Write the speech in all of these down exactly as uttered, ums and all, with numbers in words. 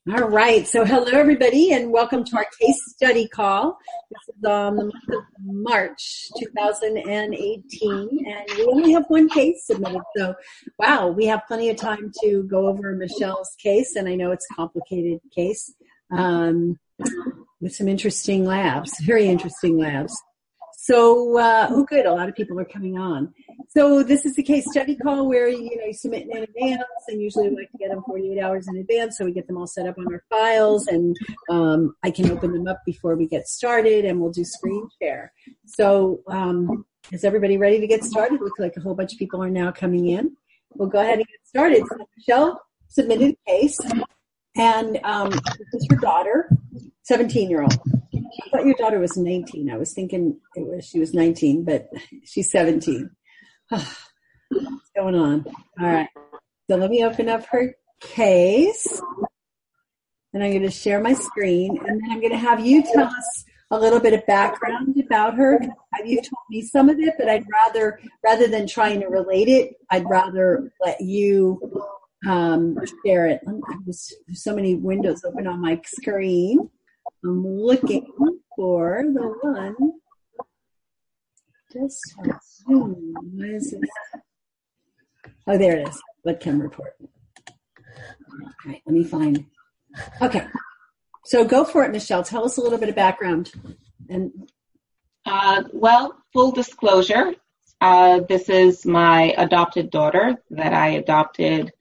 All right. So hello, everybody, and welcome to our case study call. This is um, the month of March two thousand eighteen, and we only have one case submitted. So, wow, we have plenty of time to go over Michelle's case, and I know it's a complicated case um, with some interesting labs, very interesting labs. So, uh, oh, good. A lot of people are coming on. So this is a case study call where, you know, you submit in advance, and usually we like to get them forty-eight hours in advance so we get them all set up on our files, and um, I can open them up before we get started, and we'll do screen share. So um, is everybody ready to get started? Looks like a whole bunch of people are now coming in. We'll go ahead and get started. So Michelle submitted a case, and um, this is her daughter, seventeen-year-old. I thought your daughter was nineteen. I was thinking it was she was nineteen, but she's seventeen. What's going on? All right. So let me open up her case. And I'm going to share my screen. And then I'm going to have you tell us a little bit of background about her. You've told me some of it, but I'd rather, rather than trying to relate it, I'd rather let you um, share it. There's so many windows open on my screen. I'm looking for the one. Just assume. Why is it? Oh, there it is. Webcam report. All right, let me find. Okay. So go for it, Michelle. Tell us a little bit of background. And uh, well, full disclosure, uh, this is my adopted daughter that I adopted,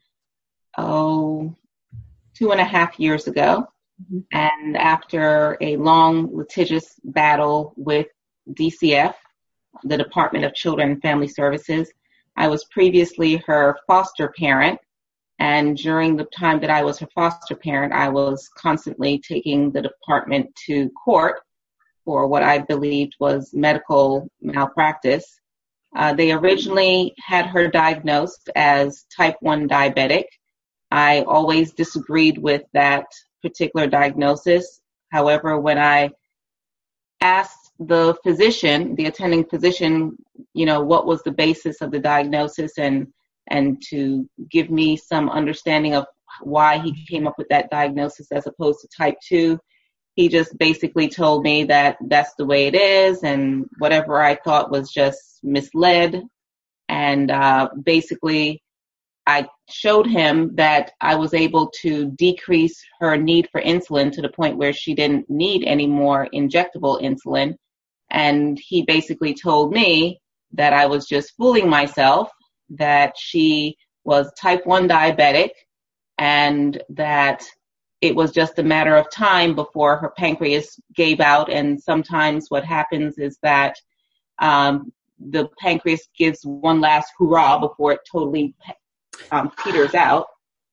oh, two and a half years ago. Mm-hmm. And after a long litigious battle with D C F, the Department of Children and Family Services, I was previously her foster parent. And during the time that I was her foster parent, I was constantly taking the department to court for what I believed was medical malpractice. Uh, they originally had her diagnosed as type one diabetic. I always disagreed with that particular diagnosis. However, when I asked the physician, the attending physician, you know, what was the basis of the diagnosis, and and to give me some understanding of why he came up with that diagnosis as opposed to type two, he just basically told me that that's the way it is, and whatever I thought was just misled. And uh, basically, I showed him that I was able to decrease her need for insulin to the point where she didn't need any more injectable insulin. And he basically told me that I was just fooling myself, that she was type one diabetic, and that it was just a matter of time before her pancreas gave out. And sometimes what happens is that um, the pancreas gives one last hurrah before it totally um, peters out.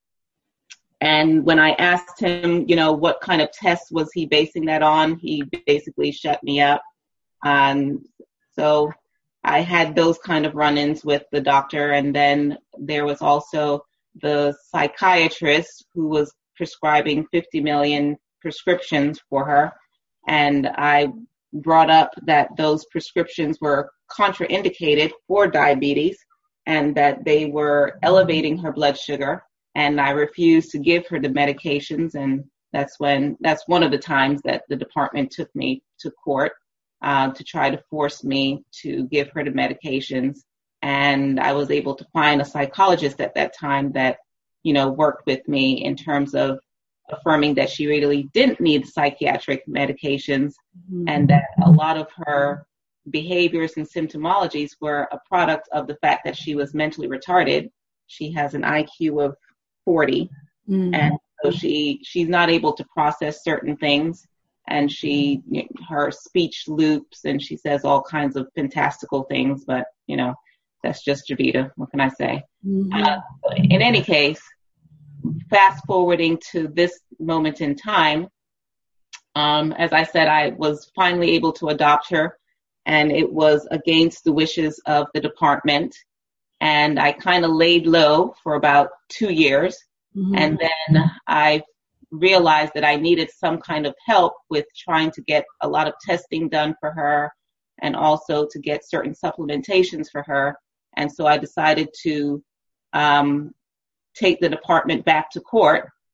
And when I asked him, you know, what kind of test was he basing that on, he basically shut me up. Um, so I had those kind of run-ins with the doctor. And then there was also the psychiatrist who was prescribing fifty million prescriptions for her. And I brought up that those prescriptions were contraindicated for diabetes and that they were elevating her blood sugar. And I refused to give her the medications. And that's when, that's one of the times that the department took me to court. Uh, to try to force me to give her the medications. And I was able to find a psychologist at that time that, you know, worked with me in terms of affirming that she really didn't need psychiatric medications, mm-hmm. and that a lot of her behaviors and symptomologies were a product of the fact that she was mentally retarded. She has an I Q of forty, mm-hmm. and so she she's not able to process certain things. And she, her speech loops, and she says all kinds of fantastical things, but, you know, that's just Javita. What can I say? Mm-hmm. Uh, in any case, fast forwarding to this moment in time, um, as I said, I was finally able to adopt her, and it was against the wishes of the department. And I kind of laid low for about two years. Mm-hmm. And then I realized that I needed some kind of help with trying to get a lot of testing done for her, and also to get certain supplementations for her. And so I decided to um, take the department back to court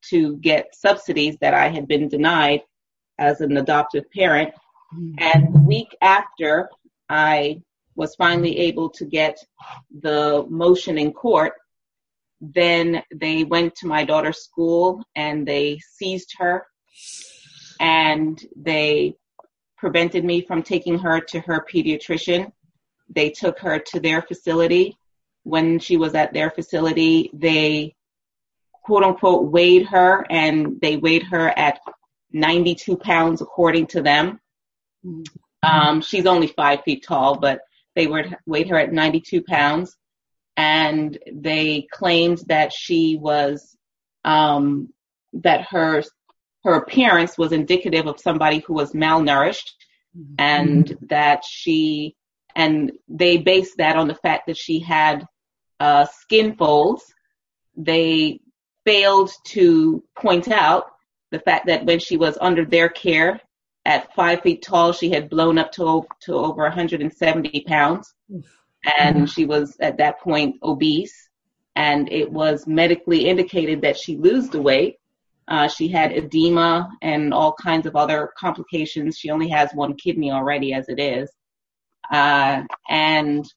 to get subsidies that I had been denied as an adoptive parent. And the week after I was finally able to get the motion in court, then they went to my daughter's school and they seized her, and they prevented me from taking her to her pediatrician. They took her to their facility. When she was at their facility, they quote unquote weighed her, and they weighed her at ninety-two pounds according to them. Um, she's only five feet tall, but they would weighed her at ninety-two pounds. And they claimed that she was, um, that her, her appearance was indicative of somebody who was malnourished, mm-hmm. and that she, and they based that on the fact that she had, uh, skin folds. They failed to point out the fact that when she was under their care at five feet tall, she had blown up to, to over one hundred seventy pounds. And she was at that point obese, and it was medically indicated that she lose the weight. Uh, she had edema and all kinds of other complications. She only has one kidney already as it is. Uh, and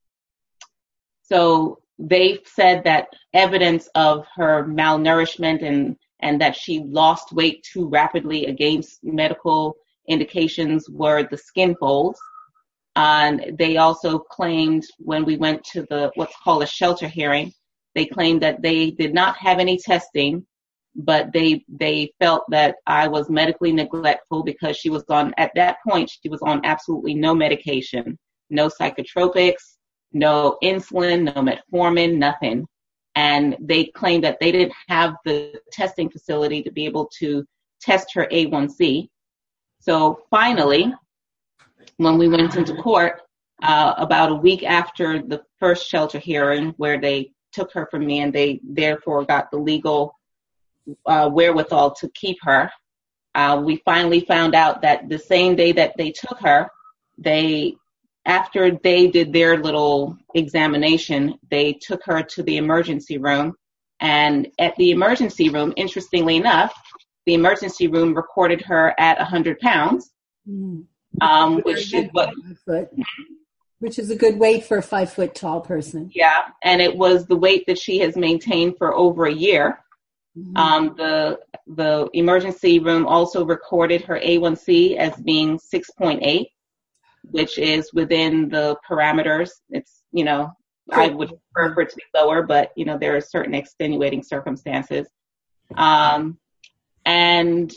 so they said that evidence of her malnourishment and, and that she lost weight too rapidly against medical indications were the skin folds. And they also claimed when we went to the what's called a shelter hearing, they claimed that they did not have any testing, but they they felt that I was medically neglectful because she was on, at that point, she was on absolutely no medication, no psychotropics, no insulin, no metformin, nothing. And they claimed that they didn't have the testing facility to be able to test her A one C. So finally, when we went into court, uh, about a week after the first shelter hearing where they took her from me and they therefore got the legal uh, wherewithal to keep her, uh, we finally found out that the same day that they took her, they, after they did their little examination, they took her to the emergency room. And at the emergency room, interestingly enough, the emergency room recorded her at one hundred pounds. Mm. Um, which is what, which is a good weight for a five foot tall person. Yeah, and it was the weight that she has maintained for over a year. Mm-hmm. Um, the the emergency room also recorded her A one C as being six point eight, which is within the parameters. It's, you know, sure. I would prefer for it to be lower, but you know there are certain extenuating circumstances, um, and.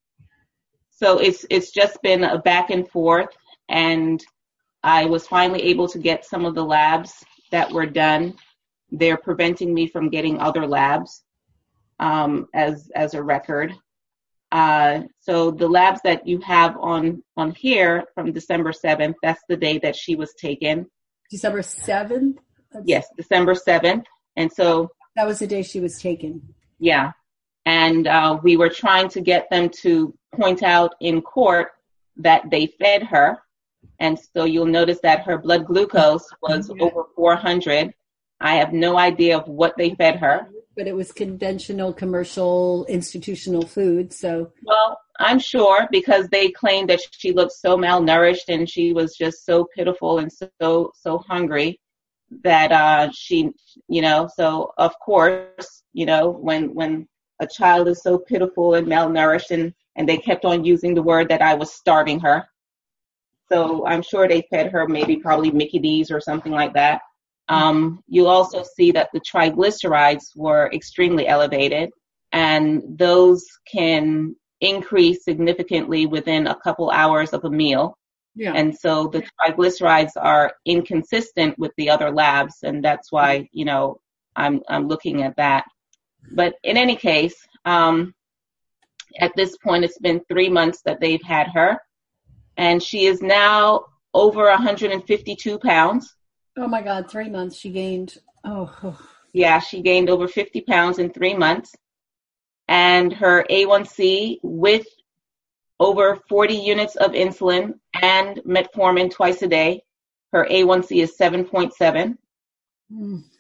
So it's it's just been a back and forth, and I was finally able to get some of the labs that were done. They're preventing me from getting other labs um, as as a record. Uh, so the labs that you have on, on here from December seventh, that's the day that she was taken. December seventh? That's... Yes, December seventh. And so... That was the day she was taken. Yeah. And uh, we were trying to get them to point out in court that they fed her. And so you'll notice that her blood glucose was yeah. over four hundred. I have no idea of what they fed her. But it was conventional, commercial, institutional food, so. Well, I'm sure because they claimed that she looked so malnourished and she was just so pitiful and so, so hungry that uh, she, you know, so of course, you know, when, when a child is so pitiful and malnourished, and, and they kept on using the word that I was starving her. So I'm sure they fed her maybe probably Mickey D's or something like that. Um, you'll also see that the triglycerides were extremely elevated, and those can increase significantly within a couple hours of a meal. Yeah. And so the triglycerides are inconsistent with the other labs, and that's why, you know, I'm I'm looking at that. But in any case, um, at this point, it's been three months that they've had her, and she is now over one hundred fifty-two pounds. Oh my God, three months she gained. Oh. Yeah, she gained over fifty pounds in three months. And her A one C with over forty units of insulin and metformin twice a day, her A one C is seven point seven. Mm.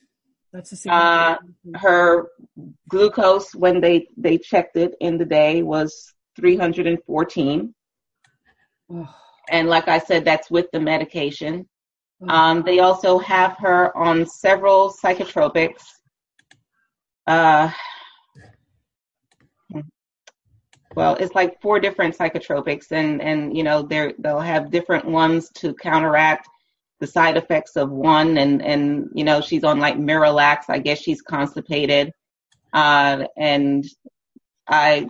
That's a significant. Uh, her glucose when they, they checked it in the day was three hundred fourteen. Oh. And like I said, that's with the medication. Oh. Um, they also have her on several psychotropics. Uh, well, it's like four different psychotropics, and, and you know, they're, they'll have different ones to counteract the side effects of one, and, and, you know, she's on like Miralax. I guess she's constipated. Uh, and I,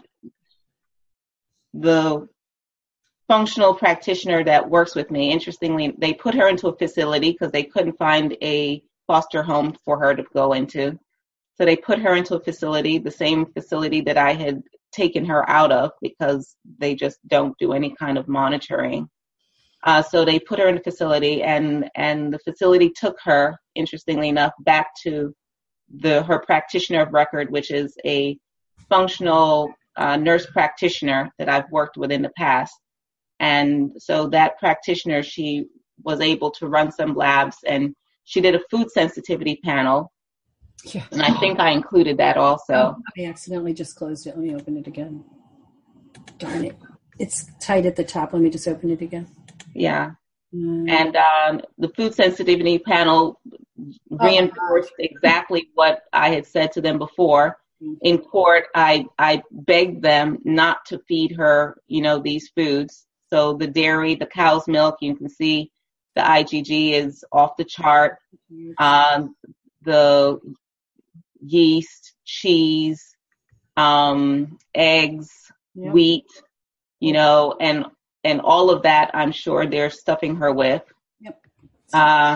the functional practitioner that works with me, interestingly, they put her into a facility because they couldn't find a foster home for her to go into. So they put her into a facility, the same facility that I had taken her out of, because they just don't do any kind of monitoring. Uh, so they put her in a facility, and, and the facility took her, interestingly enough, back to the her practitioner of record, which is a functional uh, nurse practitioner that I've worked with in the past. And so that practitioner, she was able to run some labs, and she did a food sensitivity panel. Yeah. And I think I included that also. Oh, I accidentally just closed it. Let me open it again. Darn it. It's tight at the top. Let me just open it again. Yeah. Mm. And um, the food sensitivity panel reinforced oh, exactly what I had said to them before. Mm. In court, I, I begged them not to feed her, you know, these foods. So the dairy, the cow's milk, you can see the I G G is off the chart. Um, the yeast, cheese, um, eggs, yep. wheat, you know, and and all of that, I'm sure they're stuffing her with. Yep. Uh,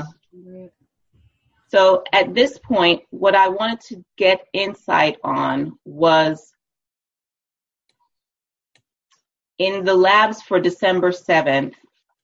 so at this point, what I wanted to get insight on was in the labs for December seventh,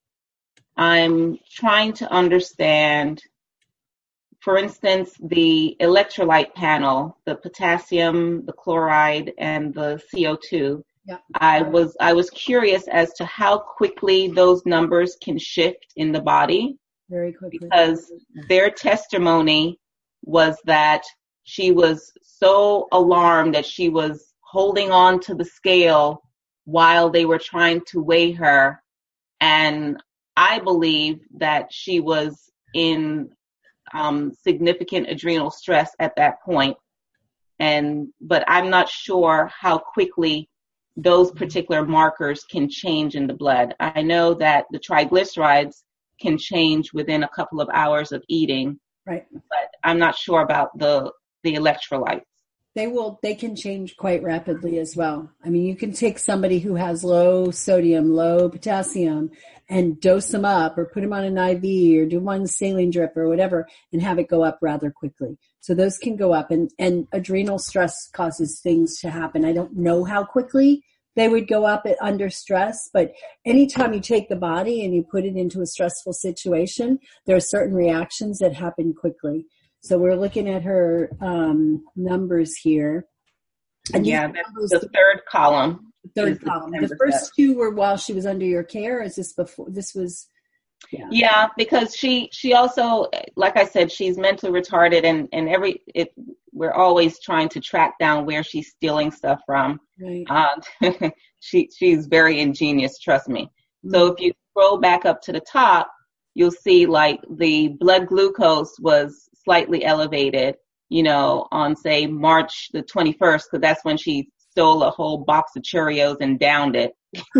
I'm trying to understand, for instance, the electrolyte panel, the potassium, the chloride, and the C O two. Yeah. I was I was curious as to how quickly those numbers can shift in the body. Very quickly. Because their testimony was that she was so alarmed that she was holding on to the scale while they were trying to weigh her. And I believe that she was in um, significant adrenal stress at that point. And but I'm not sure how quickly those particular markers can change in the blood. I know that the triglycerides can change within a couple of hours of eating, right? But I'm not sure about the the electrolytes. They will. They can change quite rapidly as well. I mean, you can take somebody who has low sodium, low potassium, and dose them up, or put them on an I V, or do one saline drip, or whatever, and have it go up rather quickly. So those can go up, and and adrenal stress causes things to happen. I don't know how quickly they would go up at, under stress, but anytime you take the body and you put it into a stressful situation, there are certain reactions that happen quickly. So we're looking at her um, numbers here. And yeah, that's the third column. The third column. The first two were while she was under your care. Or is this before? This was. Yeah. yeah, because she she also, like I said, she's mentally retarded, and and every it we're always trying to track down where she's stealing stuff from. Right. Uh, she she's very ingenious, trust me. Mm-hmm. So if you scroll back up to the top, you'll see like the blood glucose was slightly elevated, you know, on say March the twenty-first, because that's when she stole a whole box of Cheerios and downed it.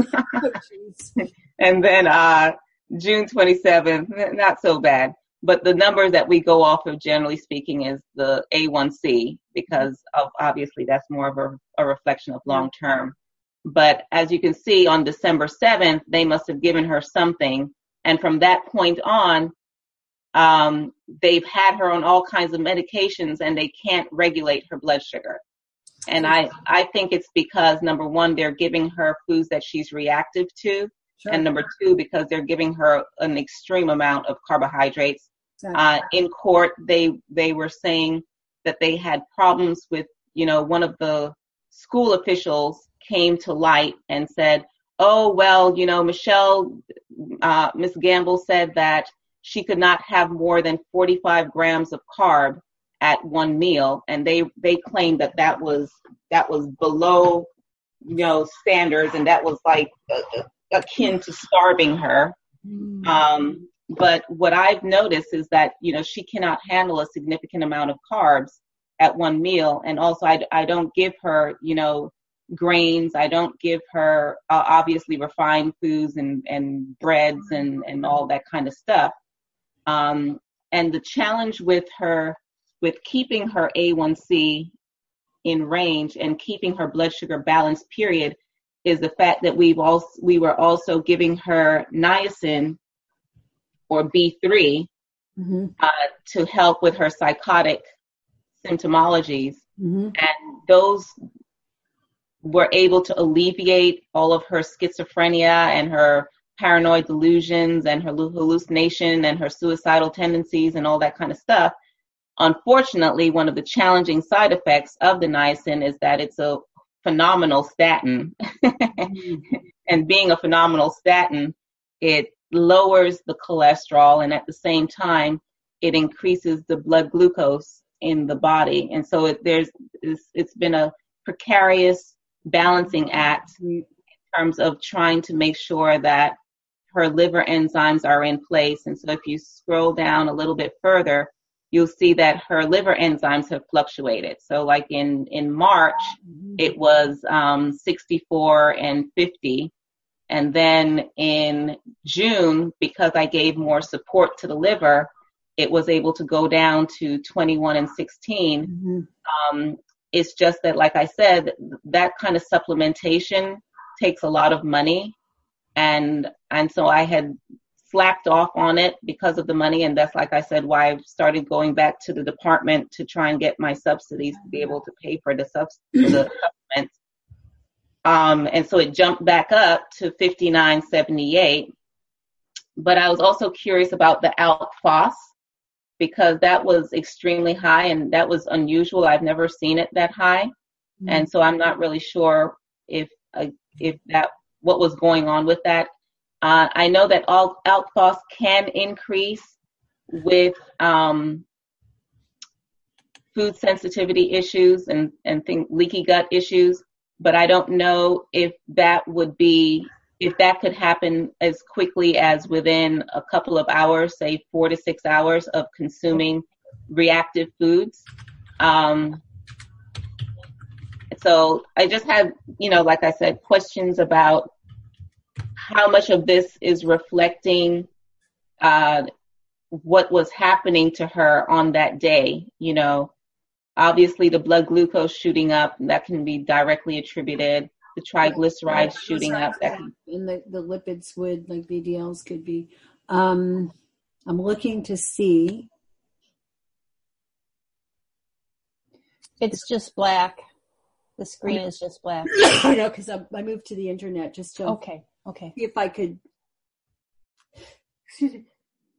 Oh, and then uh June twenty-seventh, not so bad. But the number that we go off of, generally speaking, is the A one C, because of, obviously that's more of a, a reflection of long term. But as you can see, on December seventh, they must have given her something. And from that point on, um, they've had her on all kinds of medications, and they can't regulate her blood sugar. And I, I think it's because, number one, they're giving her foods that she's reactive to. Sure. And number two, because they're giving her an extreme amount of carbohydrates. Exactly. Uh, in court, they they were saying that they had problems with, you know, one of the school officials came to light and said, oh, well, you know, Michelle, uh, Miss Gamble said that she could not have more than forty-five grams of carb. at one meal, and they they claimed that that was that was below, you know, standards, and that was like uh, akin to starving her. Mm. Um, but what I've noticed is that, you know, she cannot handle a significant amount of carbs at one meal, and also I, I don't give her, you know, grains. I don't give her uh, obviously refined foods and and breads and and all that kind of stuff. Um, and the challenge with her, with keeping her A one C in range and keeping her blood sugar balanced, period, is the fact that we've also we were also giving her niacin or B three mm-hmm. uh, to help with her psychotic symptomologies, mm-hmm. and those were able to alleviate all of her schizophrenia and her paranoid delusions and her hallucination and her suicidal tendencies and all that kind of stuff. Unfortunately, one of the challenging side effects of the niacin is that it's a phenomenal statin. And being a phenomenal statin, it lowers the cholesterol, and at the same time, it increases the blood glucose in the body. And so it, there's it's, it's been a precarious balancing act in terms of trying to make sure that her liver enzymes are in place. And so if you scroll down a little bit further, you'll see that her liver enzymes have fluctuated. So like in, in March, it was um, sixty-four and fifty. And then in June, because I gave more support to the liver, it was able to go down to twenty-one and sixteen. Mm-hmm. Um, it's just that, like I said, that kind of supplementation takes a lot of money. And and so I had slacked off on it because of the money. And that's, like I said, why I've started going back to the department to try and get my subsidies to be able to pay for the, subs- for the supplements. Um, and so it jumped back up to fifty-nine seventy-eight. But I was also curious about the A L K Phos, because that was extremely high, and that was unusual. I've never seen it that high. Mm-hmm. And so I'm not really sure if uh, if that what was going on with that. Uh, I know that all A L K Phos can increase with um, food sensitivity issues and, and think leaky gut issues, but I don't know if that would be, if that could happen as quickly as within a couple of hours, say four to six hours of consuming reactive foods. Um, so I just had, you know, like I said, questions about how much of this is reflecting uh, what was happening to her on that day. You know, obviously the blood glucose shooting up, that can be directly attributed. The triglycerides shooting up. That can... And the, the lipids would, like V D Ls could be. Um, I'm looking to see. It's just black. The screen is just black. I know, because I, I moved to the internet just to okay, okay. see if I could. Excuse me.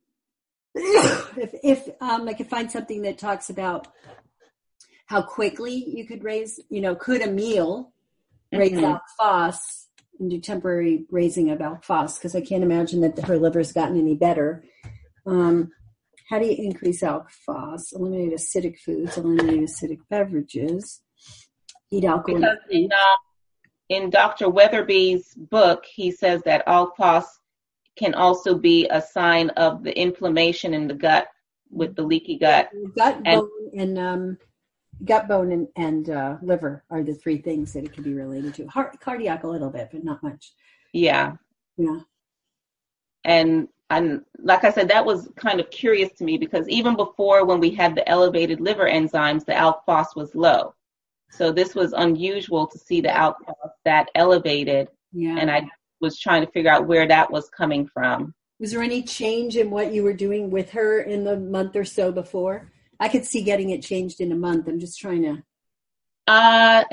if if um, I could find something that talks about how quickly you could raise, you know, could a meal raise mm-hmm. A L K Phos and do temporary raising of A L K Phos? Because I can't imagine that her liver's gotten any better. Um, how do you increase A L K Phos? Eliminate acidic foods, eliminate acidic beverages. Eat alcohol. Because in, uh, in Doctor Weatherby's book, he says that A L K Phos can also be a sign of the inflammation in the gut with the leaky gut. Gut, and, bone, and um, gut, bone, and, and uh, liver are the three things that it can be related to. Heart, cardiac a little bit, but not much. Yeah. Yeah. And and like I said, that was kind of curious to me, because even before, when we had the elevated liver enzymes, the A L K Phos was low. So this was unusual to see the A L K Phos that elevated. Yeah. And I was trying to figure out where that was coming from. Was there any change in what you were doing with her in the month or so before? I could see getting it changed in a month. I'm just trying to. Uh,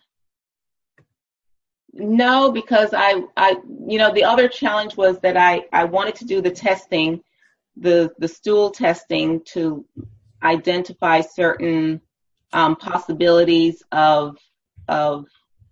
no, because I, I, you know, the other challenge was that I, I wanted to do the testing, the, the stool testing to identify certain um, possibilities of, of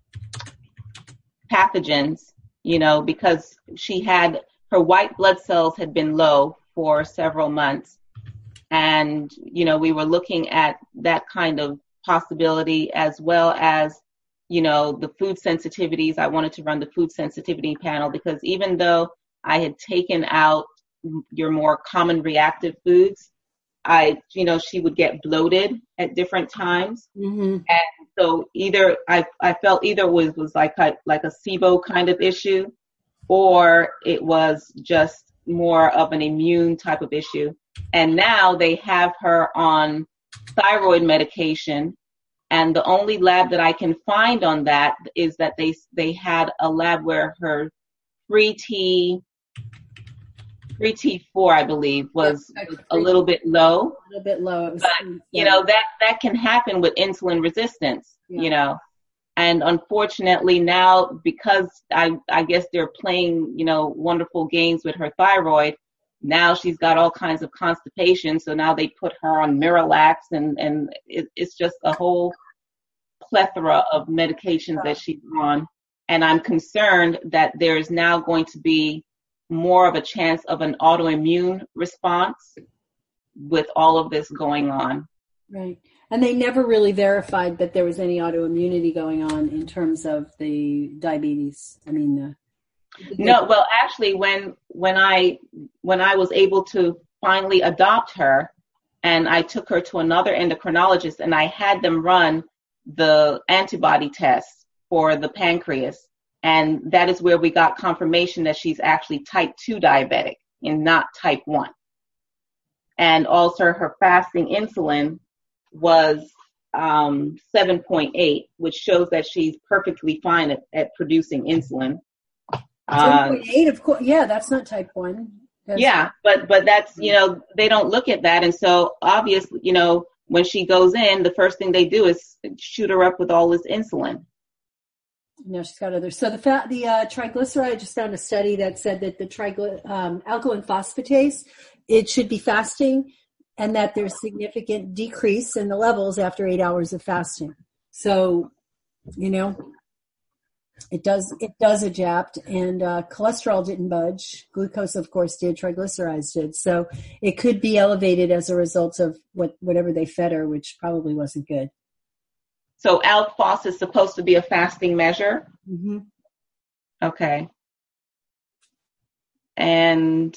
pathogens, you know, because she had, her white blood cells had been low for several months. And, you know, we were looking at that kind of possibility, as well as, you know, the food sensitivities. I wanted to run the food sensitivity panel because even though I had taken out your more common reactive foods, I, you know, she would get bloated at different times. Mm-hmm. And so either I, I felt either was, was like a, like a SIBO kind of issue, or it was just more of an immune type of issue. And now they have her on thyroid medication. And the only lab that I can find on that is that they, they had a lab where her free T, free T four, I believe, was a little bit low. A little bit low. It was, but, you know, that, that can happen with insulin resistance, yeah. you know. And unfortunately now, because I, I guess they're playing, you know, wonderful games with her thyroid, now she's got all kinds of constipation. So now they put her on Miralax, and, and it, it's just a whole plethora of medications that she's on. And I'm concerned that there's now going to be more of a chance of an autoimmune response with all of this going on. Right. And they never really verified that there was any autoimmunity going on in terms of the diabetes. I mean, uh, no, well, actually, when when I when I was able to finally adopt her, and I took her to another endocrinologist, and I had them run the antibody test for the pancreas, and that is where we got confirmation that she's actually type two diabetic and not type one. And also her fasting insulin was um, seven point eight, which shows that she's perfectly fine at, at producing insulin. seven point eight, of course. Yeah, that's not type one. That's yeah, but but that's, you know, they don't look at that. And so obviously, you know, when she goes in, the first thing they do is shoot her up with all this insulin. No, she's got others. So the fat, the uh, triglyceride, I just found a study that said that the trigly, um, alkaline phosphatase, it should be fasting, and that there's significant decrease in the levels after eight hours of fasting. So, you know, it does it does adapt, and uh, cholesterol didn't budge. Glucose, of course, did. Triglycerides did. So it could be elevated as a result of what whatever they fed her, which probably wasn't good. So Alk Phos is supposed to be a fasting measure? Mm-hmm. Okay. And...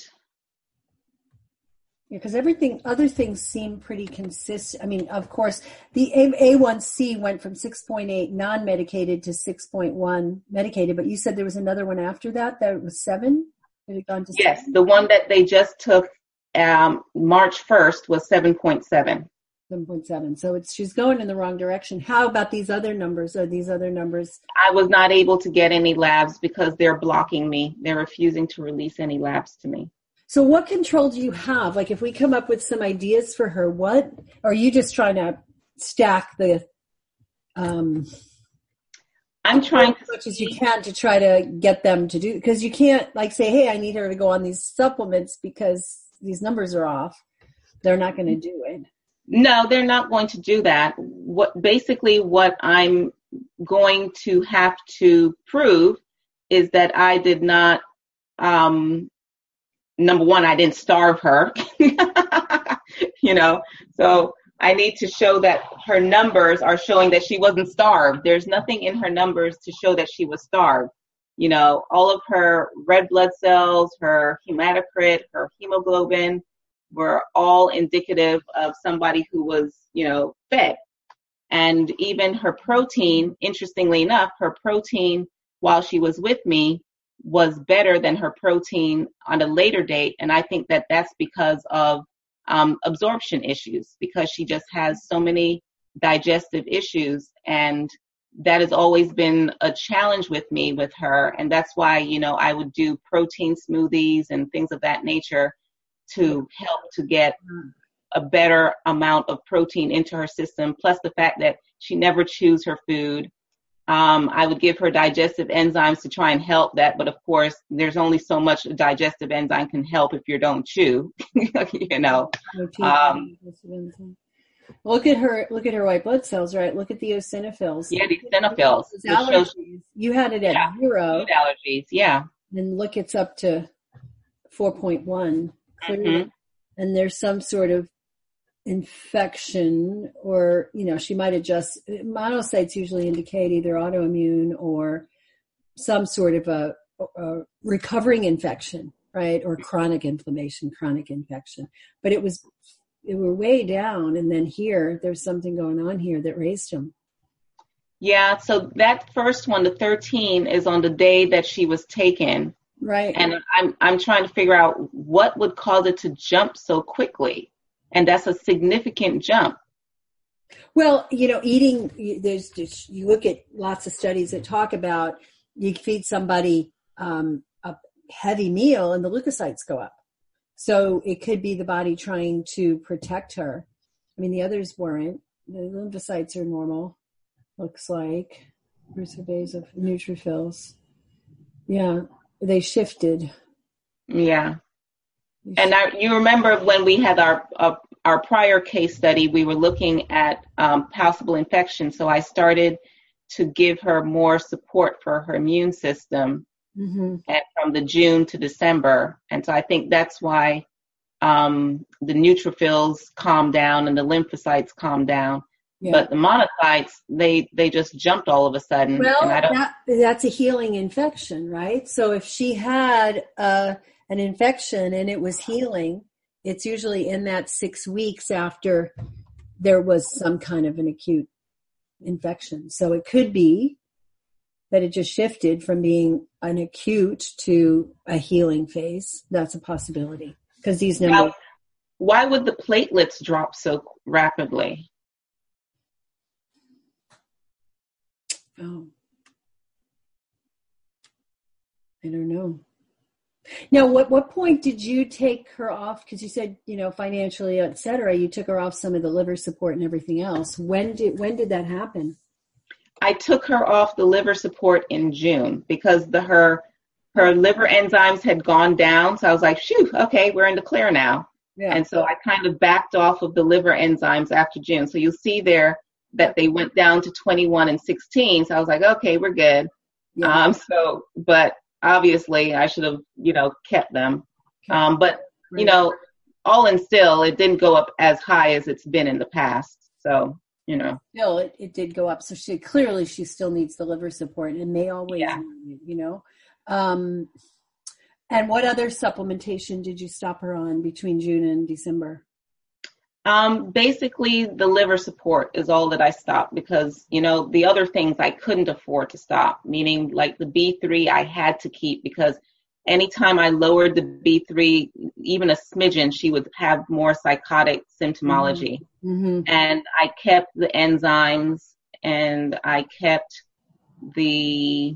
Yeah, because everything, other things seem pretty consistent. I mean, of course, the A one C went from six point eight non-medicated to six point one medicated, but you said there was another one after that, that was seven? It had gone to yes, seven? The one that they just took um, March first was seven point seven. seven point seven. So it's she's going in the wrong direction. How about these other numbers? Are these other numbers? I was not able to get any labs because they're blocking me. They're refusing to release any labs to me. So what control do you have? Like if we come up with some ideas for her, what, or are you just trying to stack the, um, I'm trying as much as you can to try to get them to do, because you can't like say, hey, I need her to go on these supplements because these numbers are off. They're not going to do it. No, they're not going to do that. What basically what I'm going to have to prove is that I did not, um, number one, I didn't starve her, you know, so I need to show that her numbers are showing that she wasn't starved. There's nothing in her numbers to show that she was starved. You know, all of her red blood cells, her hematocrit, her hemoglobin were all indicative of somebody who was, you know, fed. And even her protein, interestingly enough, her protein while she was with me was better than her protein on a later date. And I think that that's because of um, absorption issues, because she just has so many digestive issues. And that has always been a challenge with me with her. And that's why, you know, I would do protein smoothies and things of that nature to help to get a better amount of protein into her system. Plus the fact that she never chews her food. Um, I would give her digestive enzymes to try and help that. But of course, there's only so much a digestive enzyme can help if you don't chew, you know. Um, look at her, look at her white blood cells, right? Look at the eosinophils. Yeah, the eosinophils. Allergies. You had it at yeah, zero. Food allergies, yeah. And look, it's up to four point one. Mm-hmm. And there's some sort of infection, or, you know, she might have just, monocytes usually indicate either autoimmune or some sort of a, a recovering infection, right? Or chronic inflammation, chronic infection. But it was, it were way down. And then here, there's something going on here that raised them. Yeah. So that first one, the thirteen, is on the day that she was taken. Right. And I'm, I'm trying to figure out what would cause it to jump so quickly. And that's a significant jump. Well, you know, eating, there's just, you look at lots of studies that talk about you feed somebody um, a heavy meal and the leukocytes go up. So it could be the body trying to protect her. I mean, the others weren't. The lymphocytes are normal, looks like. Here's the days of neutrophils. Yeah, they shifted. Yeah. And I, you remember when we had our uh, our prior case study, we were looking at um, possible infection. So I started to give her more support for her immune system, mm-hmm. and from the June to December. And so I think that's why um, the neutrophils calmed down and the lymphocytes calmed down. Yeah. But the monocytes, they they just jumped all of a sudden. Well, and I don't... that, that's a healing infection, right? So if she had a an infection and it was healing, it's usually in that six weeks after there was some kind of an acute infection. So it could be that it just shifted from being an acute to a healing phase. That's a possibility because these numbers. Now, why would the platelets drop so rapidly? Oh, I don't know. Now, what, what point did you take her off? Because you said, you know, financially, et cetera, you took her off some of the liver support and everything else. When did when did that happen? I took her off the liver support in June because the her her liver enzymes had gone down. So I was like, phew, okay, we're in the clear now. Yeah. And so I kind of backed off of the liver enzymes after June. So you'll see there that they went down to twenty-one and sixteen. So I was like, okay, we're good. Yeah. Um, so, but obviously I should have, you know, kept them. Um, but, you know, all in still, it didn't go up as high as it's been in the past. So, you know. Still, it, it did go up. So she clearly she still needs the liver support and may always, yeah. need, you know. Um, and what other supplementation did you stop her on between June and December? Um, basically, the liver support is all that I stopped because, you know, the other things I couldn't afford to stop, meaning like the B three I had to keep because anytime I lowered the B three, even a smidgen, she would have more psychotic symptomology. Mm-hmm. And I kept the enzymes and I kept the,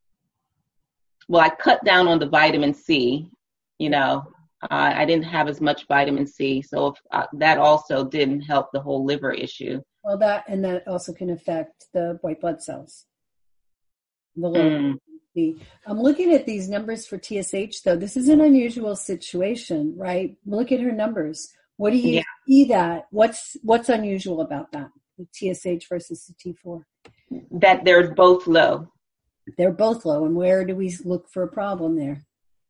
well, I cut down on the vitamin C, you know. Uh, I didn't have as much vitamin C, so if, uh, that also didn't help the whole liver issue. Well, that and that also can affect the white blood cells. The liver. Mm. I'm looking at these numbers for T S H, though. This is an unusual situation, right? Look at her numbers. What do you yeah. see that? What's what's unusual about that? The T S H versus the T four? That they're both low. They're both low, and where do we look for a problem there?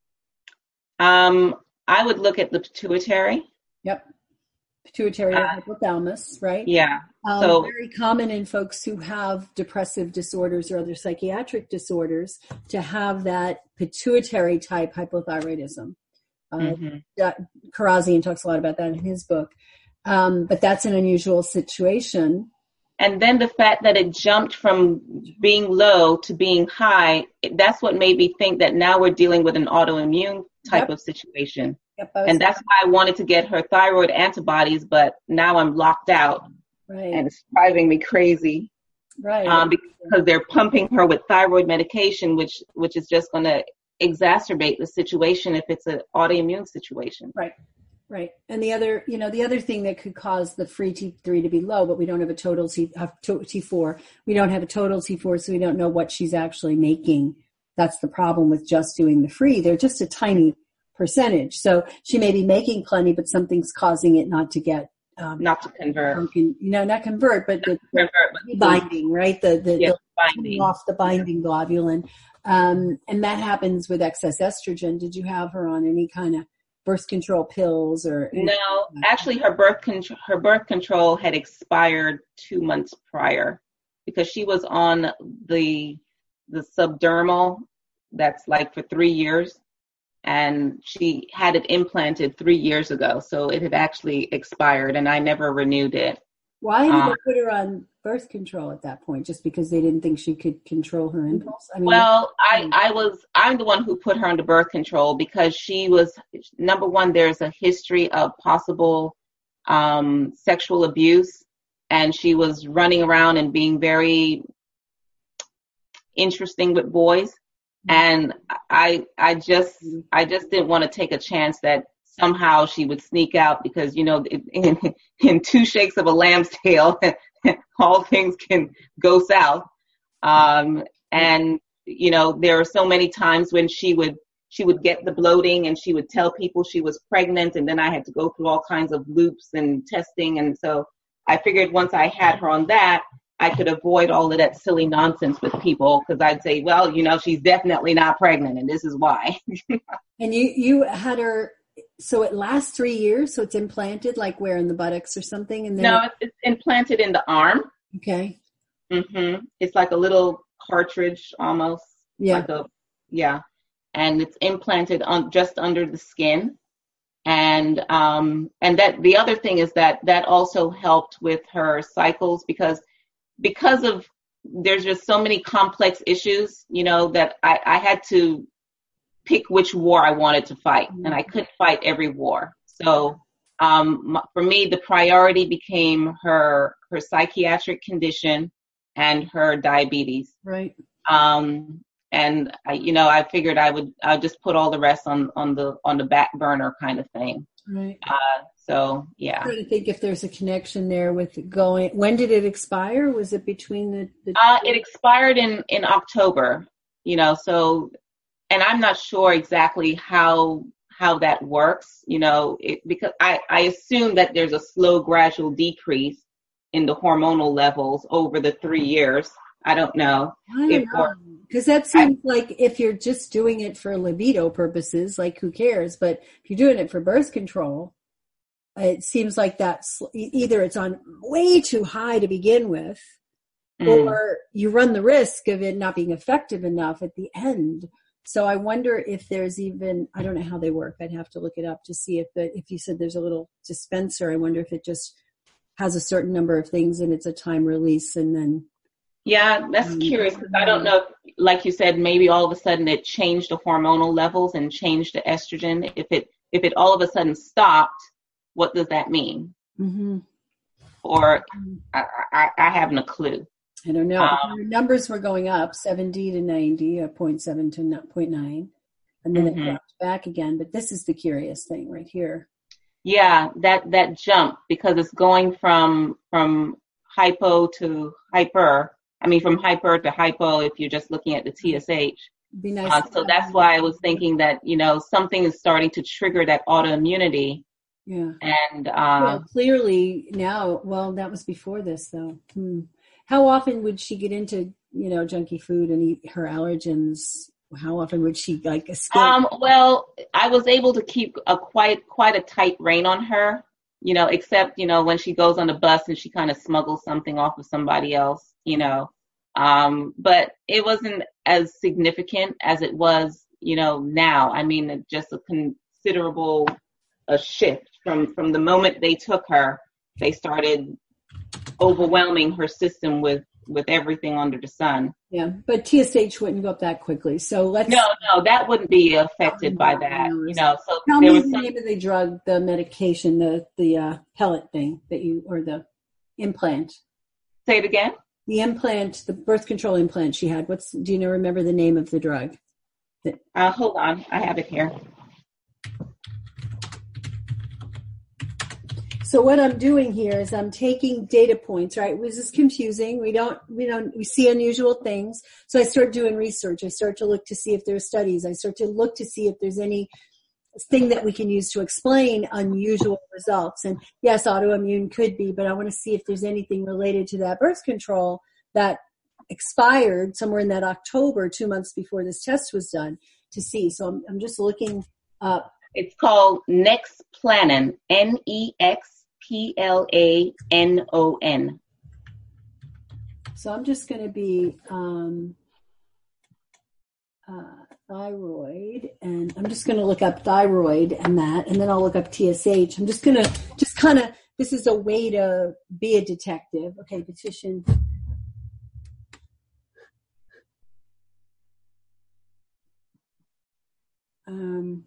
Um. I would look at the pituitary. Yep. Pituitary uh, hypothalamus, right? Yeah. Um, so very common in folks who have depressive disorders or other psychiatric disorders to have that pituitary type hypothyroidism. Uh, mm-hmm. Karazian talks a lot about that in his book. Um, but that's an unusual situation. And then the fact that it jumped from being low to being high, that's what made me think that now we're dealing with an autoimmune type yep. of situation. Yep, and that's why I wanted to get her thyroid antibodies, but now I'm locked out. Right. And it's driving me crazy. Right. Um, because they're pumping her with thyroid medication, which which is just going to exacerbate the situation if it's an autoimmune situation. Right. Right. And the other, you know, the other thing that could cause the free T three to be low, but we don't have a total T, uh, T four. We don't have a total T four, so we don't know what she's actually making. That's the problem with just doing the free. They're just a tiny percentage. So she may be making plenty, but something's causing it not to get, um, not to convert. You know, not convert, but the, convert, but the binding, right? The, the, yeah, the binding. off the binding globulin. Um, and that happens with excess estrogen. Did you have her on any kind of birth control pills or anything? No, actually, her birth con- her birth control had expired two months prior because she was on the the subdermal. That's like for three years, and she had it implanted three years ago, so it had actually expired, and I never renewed it. Why did Uh, they put her on birth control at that point? Just because they didn't think she could control her impulse? I mean, well, I, I was, I'm the one who put her under birth control because she was, number one, there's a history of possible um, sexual abuse, and she was running around and being very interesting with boys. And I, I just, I just didn't want to take a chance that somehow she would sneak out because, you know, in, in two shakes of a lamb's tail, all things can go south. Um, and, you know, there are so many times when she would, she would get the bloating and she would tell people she was pregnant. And then I had to go through all kinds of loops and testing. And so I figured once I had her on that, I could avoid all of that silly nonsense with people because I'd say, well, you know, she's definitely not pregnant and this is why. And you, you had her, so it lasts three years. So it's implanted like where in the buttocks or something. And then no, it, it's, it's implanted in the arm. okay. Mm-hmm. It's like a little cartridge almost. Yeah. Like a, yeah. And it's implanted on just under the skin. And, um, and that the other thing is that that also helped with her cycles because because of there's just so many complex issues, you know, that I, I had to pick which war I wanted to fight, and I couldn't fight every war. So um, for me, the priority became her her psychiatric condition and her diabetes. Right. Um, and I, you know, I figured I would I'll just put all the rest on on the on the back burner kind of thing. Right. Uh, so yeah. I'm trying to think if there's a connection there with going. When did it expire? Was it between the? the uh, it expired in in October. You know, so. And I'm not sure exactly how how that works, you know, it, because I, I assume that there's a slow, gradual decrease in the hormonal levels over the three years. I don't know. I don't know. Because that seems I, like if you're just doing it for libido purposes, like who cares? But if you're doing it for birth control, it seems like that's either it's on way too high to begin with, mm. or you run the risk of it not being effective enough at the end. So I wonder if there's even, I don't know how they work. I'd have to look it up to see if the, if you said there's a little dispenser, I wonder if it just has a certain number of things and it's a time release and then. Yeah, that's um, curious because I don't know, if, like you said, maybe all of a sudden it changed the hormonal levels and changed the estrogen. If it, if it all of a sudden stopped, what does that mean? Mm-hmm. Or I, I, I haven't a clue. I don't know. Um, numbers were going up, seventy to ninety, or zero point seven to zero point nine, and then mm-hmm. it dropped back again. But this is the curious thing right here. Yeah, that, that jump, because it's going from from hypo to hyper. I mean, from hyper to hypo if you're just looking at the T S H. Be nice uh, so that's why I was thinking that, you know, something is starting to trigger that autoimmunity. Yeah. And uh, well, clearly now, well, that was before this, though. Hmm. How often would she get into, you know, junky food and eat her allergens? How often would she like escape? Um, well, I was able to keep a quite quite a tight rein on her, you know, except, you know, when she goes on the bus and she kind of smuggles something off of somebody else, you know. Um, but it wasn't as significant as it was, you know, now. I mean, just a considerable a shift from, from the moment they took her, they started overwhelming her system with, with everything under the sun. Yeah, but T S H wouldn't go up that quickly. So let's. No, no, that wouldn't be affected by that. You know, so tell there me was the some... name of the drug, the medication, the the uh, pellet thing that you or the implant. Say it again. The implant, the birth control implant she had. What's? Do you know? Remember the name of the drug? That... Uh, hold on, I have it here. So what I'm doing here is I'm taking data points, right? This is confusing. We don't, we don't, we see unusual things. So I start doing research. I start to look to see if there's studies. I start to look to see if there's any thing that we can use to explain unusual results. And yes, autoimmune could be, but I want to see if there's anything related to that birth control that expired somewhere in that October, two months before this test was done to see. So I'm, I'm just looking up It's called Nexplanon, N E X P L A N O N. So I'm just going to be um, uh, thyroid, and I'm just going to look up thyroid and that, and then I'll look up T S H. I'm just going to just kind of, this is a way to be a detective. Okay, petition. Um,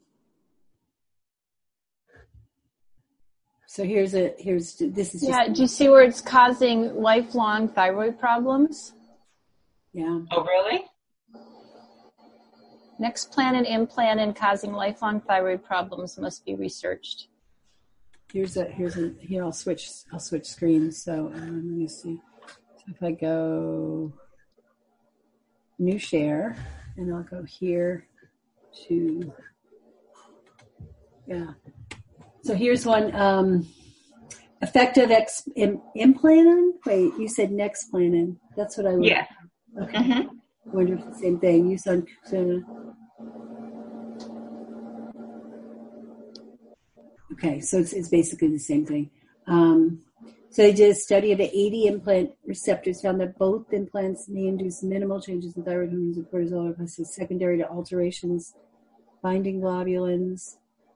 so here's a, here's, this is just. Yeah, do you see where it's causing lifelong thyroid problems? Yeah. Oh, really? Nexplanon, Implanon causing lifelong thyroid problems must be researched. Here's a, here's a, here I'll switch, I'll switch screens. So um, let me see. So if I go new share, and I'll go here to, yeah. So here's one, um, effective ex, im, Implanon? Wait, you said Nexplanon. That's what I looked Yeah. at. Okay. Mm-hmm. I wonder if it's the same thing. You said, so, okay, so it's, it's basically the same thing. Um, so they did a study of the eighty implant receptors, found that both implants may induce minimal changes in thyroid hormones and cortisol, secondary to alterations binding globulins.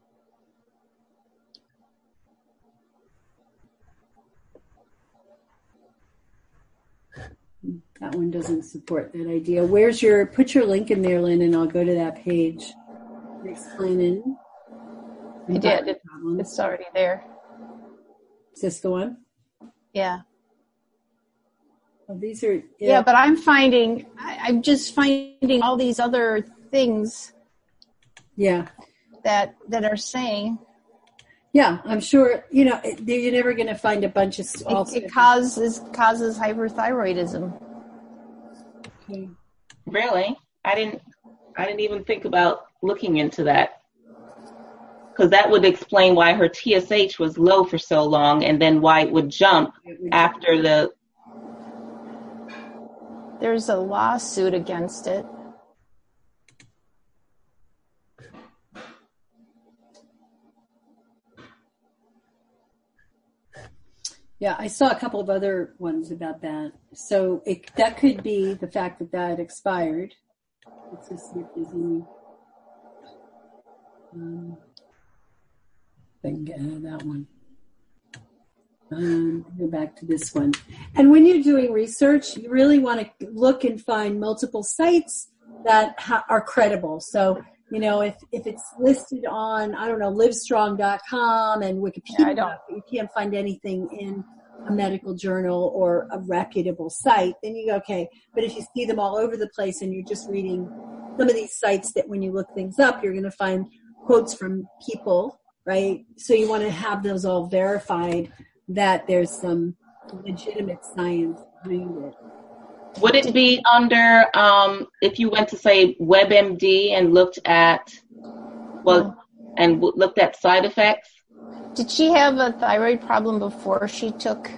That one doesn't support that idea. Where's your, put your link in there, Lynn, and I'll go to that page. Explaining. I did. It, it's already there. Is this the one? Yeah. Oh, these are. Yeah, yeah but I'm finding, I, I'm just finding all these other things. Yeah. That that are saying. Yeah, I'm sure, you know, you're never going to find a bunch of. It, it causes causes hyperthyroidism. Okay. Really? I didn't. I didn't even think about looking into that, because that would explain why her T S H was low for so long, and then why it would jump after the. There's a lawsuit against it. Yeah, I saw a couple of other ones about that. So it, that could be the fact that that expired. Let's just see if there's any. Um, I can get out of that one. Um, go back to this one. And when you're doing research, you really want to look and find multiple sites that ha- are credible. So, you know, if, if it's listed on, I don't know, livestrong dot com and Wikipedia, yeah, I don't. you can't find anything in a medical journal or a reputable site, then you go, okay. But if you see them all over the place and you're just reading some of these sites that when you look things up, you're going to find quotes from people, right? So you want to have those all verified that there's some legitimate science behind it. Would it be under, um, if you went to, say, WebMD and looked at, well, and w- looked at side effects? Did she have a thyroid problem before she took?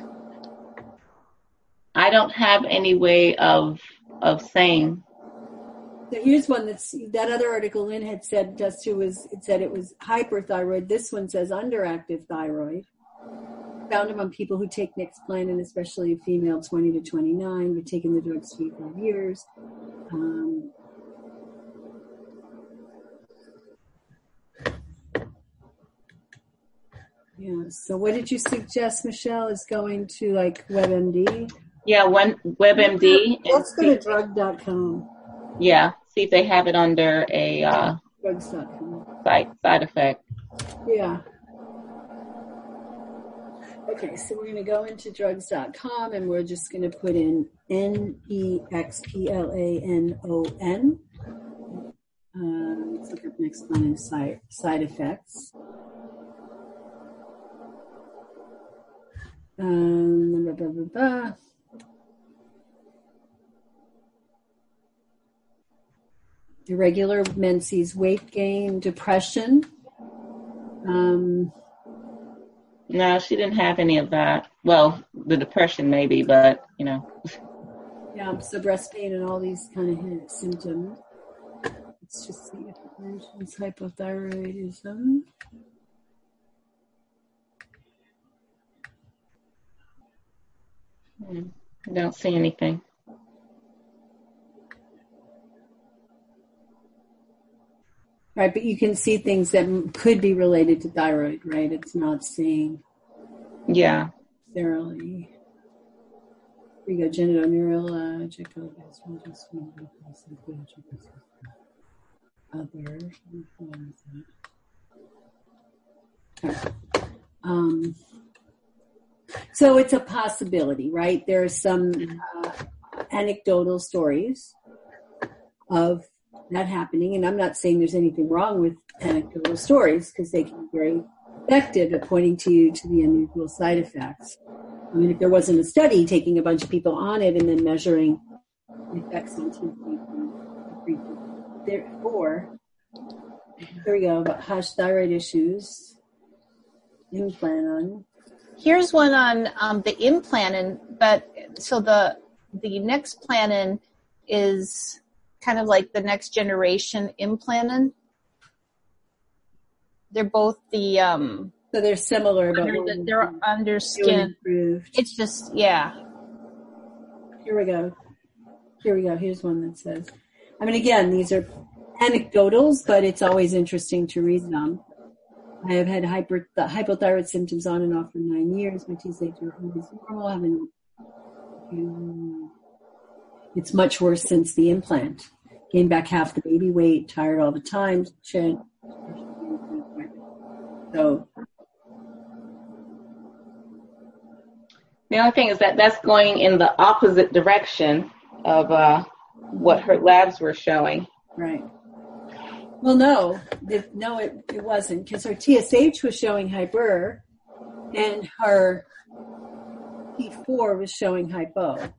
I don't have any way of of saying. So here's one that's, that other article Lynn had said just too was, it said it was hyperthyroid. This one says underactive thyroid. Found among people who take Nexplanon, especially female twenty to twenty-nine, who've taken the drugs twenty-five years. Um, yeah. So what did you suggest, Michelle, is going to like WebMD? Yeah, one WebMD. Let's go to drug dot com. Yeah, see if they have it under a uh, drugs dot com. side, side effect. Yeah. Okay, so we're going to go into drugs dot com and we're just going to put in N E X P L A N O N. Uh, let's look up Nexplanon side, side effects. Um, blah, blah, blah, blah. Irregular menses, weight gain, depression. Um, No, she didn't have any of that. Well, the depression maybe, but, you know. Yeah, so breast pain and all these kind of symptoms. Let's just see if it mentions hypothyroidism. I don't see anything. Right, but you can see things that m- could be related to thyroid, right? It's not saying Yeah. necessarily. Here you go, genitoneurologic, other. Um, so it's a possibility, right? There are some uh, anecdotal stories of that happening, and I'm not saying there's anything wrong with anecdotal stories because they can be very effective at pointing to you to the unusual side effects. I mean, if there wasn't a study taking a bunch of people on it and then measuring the effects on T three, therefore, here we go, about Hashimoto's thyroid issues, Implanon. Here's one on um, the Implanon, but so the the Nexplanon is kind of like the next generation Implanon. They're both the um, So they're similar, but under the, they're under skin. improved. It's just yeah. Here we go. Here we go. Here's one that says, I mean, again, these are anecdotals, but it's always interesting to read them. I have had hyper, the hypothyroid symptoms on and off for nine years. My T S H are always normal. I haven't, um, it's much worse since the implant. Gained back half the baby weight, tired all the time. So, The only thing is that that's going in the opposite direction of uh, what her labs were showing. right. Well, no, the, no, it, it wasn't, because her T S H was showing hyper, and her T four was showing hypo.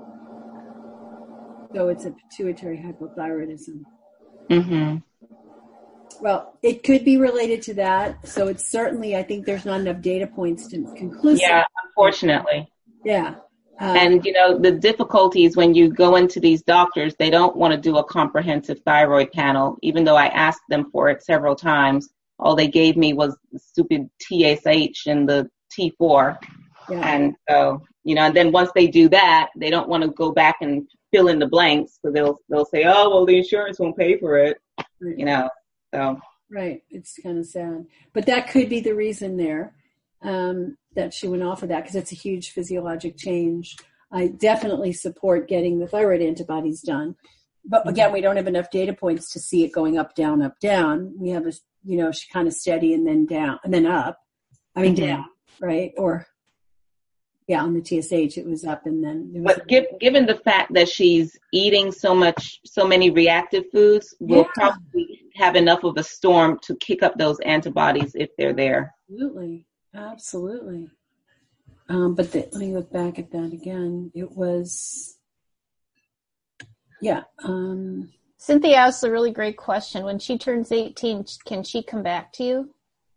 So it's a pituitary hypothyroidism. Mm-hmm. Well, it could be related to that. So it's certainly, I think there's not enough data points to conclusive. Yeah, unfortunately. Yeah. Um, And, you know, the difficulty is when you go into these doctors, they don't want to do a comprehensive thyroid panel, even though I asked them for it several times. All they gave me was the stupid T S H and the T four. yeah. And so, you know, and then once they do that, they don't want to go back and fill in the blanks. So they'll, they'll say, oh, well, the insurance won't pay for it, Right. you know, so. Right. It's kind of sad. But that could be the reason there, um, that she went off of that, because it's a huge physiologic change. I definitely support getting the thyroid antibodies done. But again, we don't have enough data points to see it going up, down, up, down. We have a, you know, she kind of steady and then down and then up. I mean, Mhm. down, right? Or, yeah, on the T S H, it was up and then. There was But give, given the fact that she's eating so much, so many reactive foods, we'll Yeah. probably have enough of a storm to kick up those antibodies if they're there. Absolutely. Absolutely. Um, but the, let me look back at that again. It was, yeah. Um, Cynthia asked a really great question. When she turns eighteen, can she come back to you?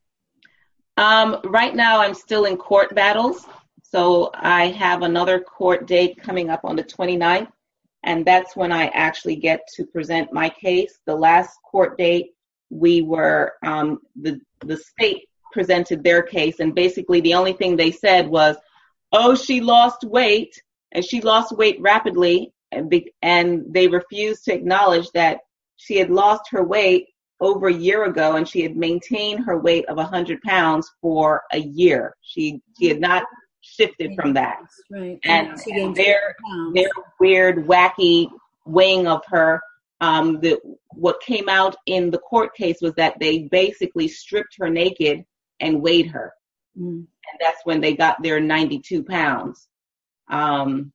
Um, right now, I'm still in court battles. So I have another court date coming up on the twenty-ninth, and that's when I actually get to present my case. The last court date, we were, um, the, the state presented their case, and basically the only thing they said was, oh, she lost weight, and she lost weight rapidly, and, be, and they refused to acknowledge that she had lost her weight over a year ago, and she had maintained her weight of one hundred pounds for a year. She she had not shifted from that. right. And, she and gained their, pounds. their weird, wacky weighing of her, um, the, what came out in the court case was that they basically stripped her naked and weighed her. Mm. And that's when they got their ninety-two pounds. Um,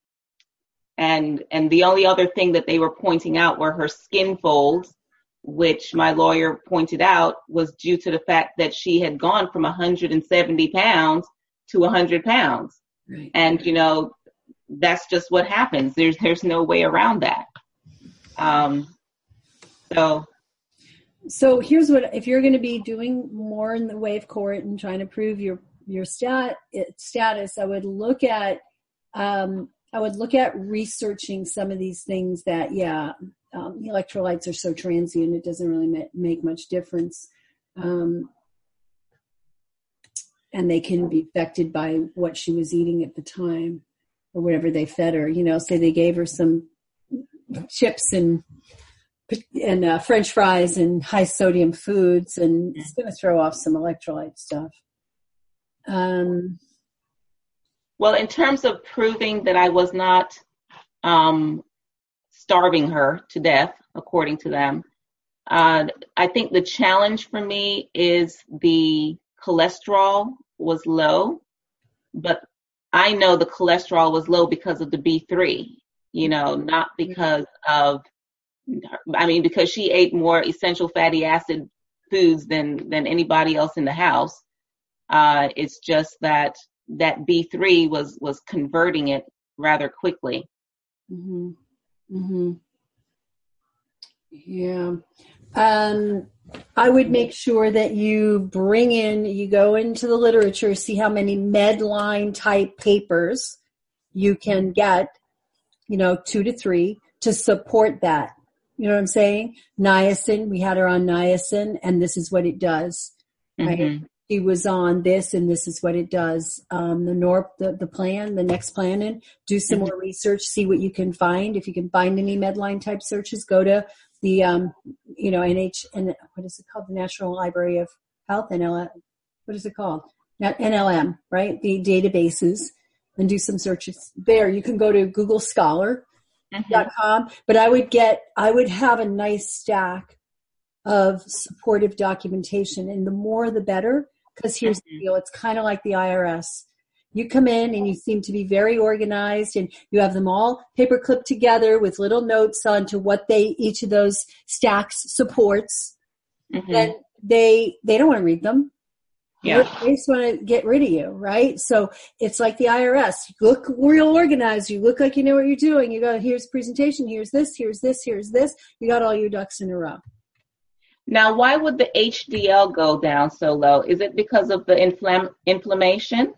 and, and the only other thing that they were pointing out were her skin folds, which my lawyer pointed out was due to the fact that she had gone from one hundred seventy pounds to one hundred pounds. Right. And, you know, that's just what happens. There's, there's no way around that. Um, so. So here's what, if you're going to be doing more in the way of court and trying to prove your, your stat status, I would look at, um, I would look at researching some of these things that, yeah, um, electrolytes are so transient, it doesn't really ma- make much difference. Um, and they can be affected by what she was eating at the time or whatever they fed her. You know, say they gave her some chips and and uh, French fries and high sodium foods, and it's going to throw off some electrolyte stuff. Um, well, in terms of proving that I was not um, starving her to death, according to them, uh, I think the challenge for me is the cholesterol was low, but I know the cholesterol was low because of the B three, you know, not because of, I mean, because she ate more essential fatty acid foods than, than anybody else in the house. Uh, it's just that that B three was, was converting it rather quickly. Mm-hmm. Mm-hmm. Yeah. Um, I would make sure that you bring in, you go into the literature, see how many Medline type papers you can get, you know, two to three to support that. You know what I'm saying? Niacin, we had her on niacin, and this is what it does. Right? Mm-hmm. She was on this, and this is what it does. Um, the N O R P, the, the plan, the next plan, and do some mm-hmm. more research, see what you can find. If you can find any Medline type searches, go to the, um, you know, N H, and what is it called? The National Library of Health, N L M. What is it called? Not N L M, right? The databases, and do some searches there. You can go to Google Scholar. Dot com, mm-hmm. But I would get, I would have a nice stack of supportive documentation, and the more the better, because here's mm-hmm. the deal, it's kind of like the I R S. You come in and you seem to be very organized, and you have them all paper clipped together with little notes on to what they, each of those stacks supports. Mm-hmm. Then they, they don't want to read them. Yeah. They just want to get rid of you, right? So it's like the I R S. You look real organized. You look like you know what you're doing. You go, here's presentation, here's this, here's this, here's this. You got all your ducks in a row. Now, why would the H D L go down so low? Is it because of the inflam- inflammation?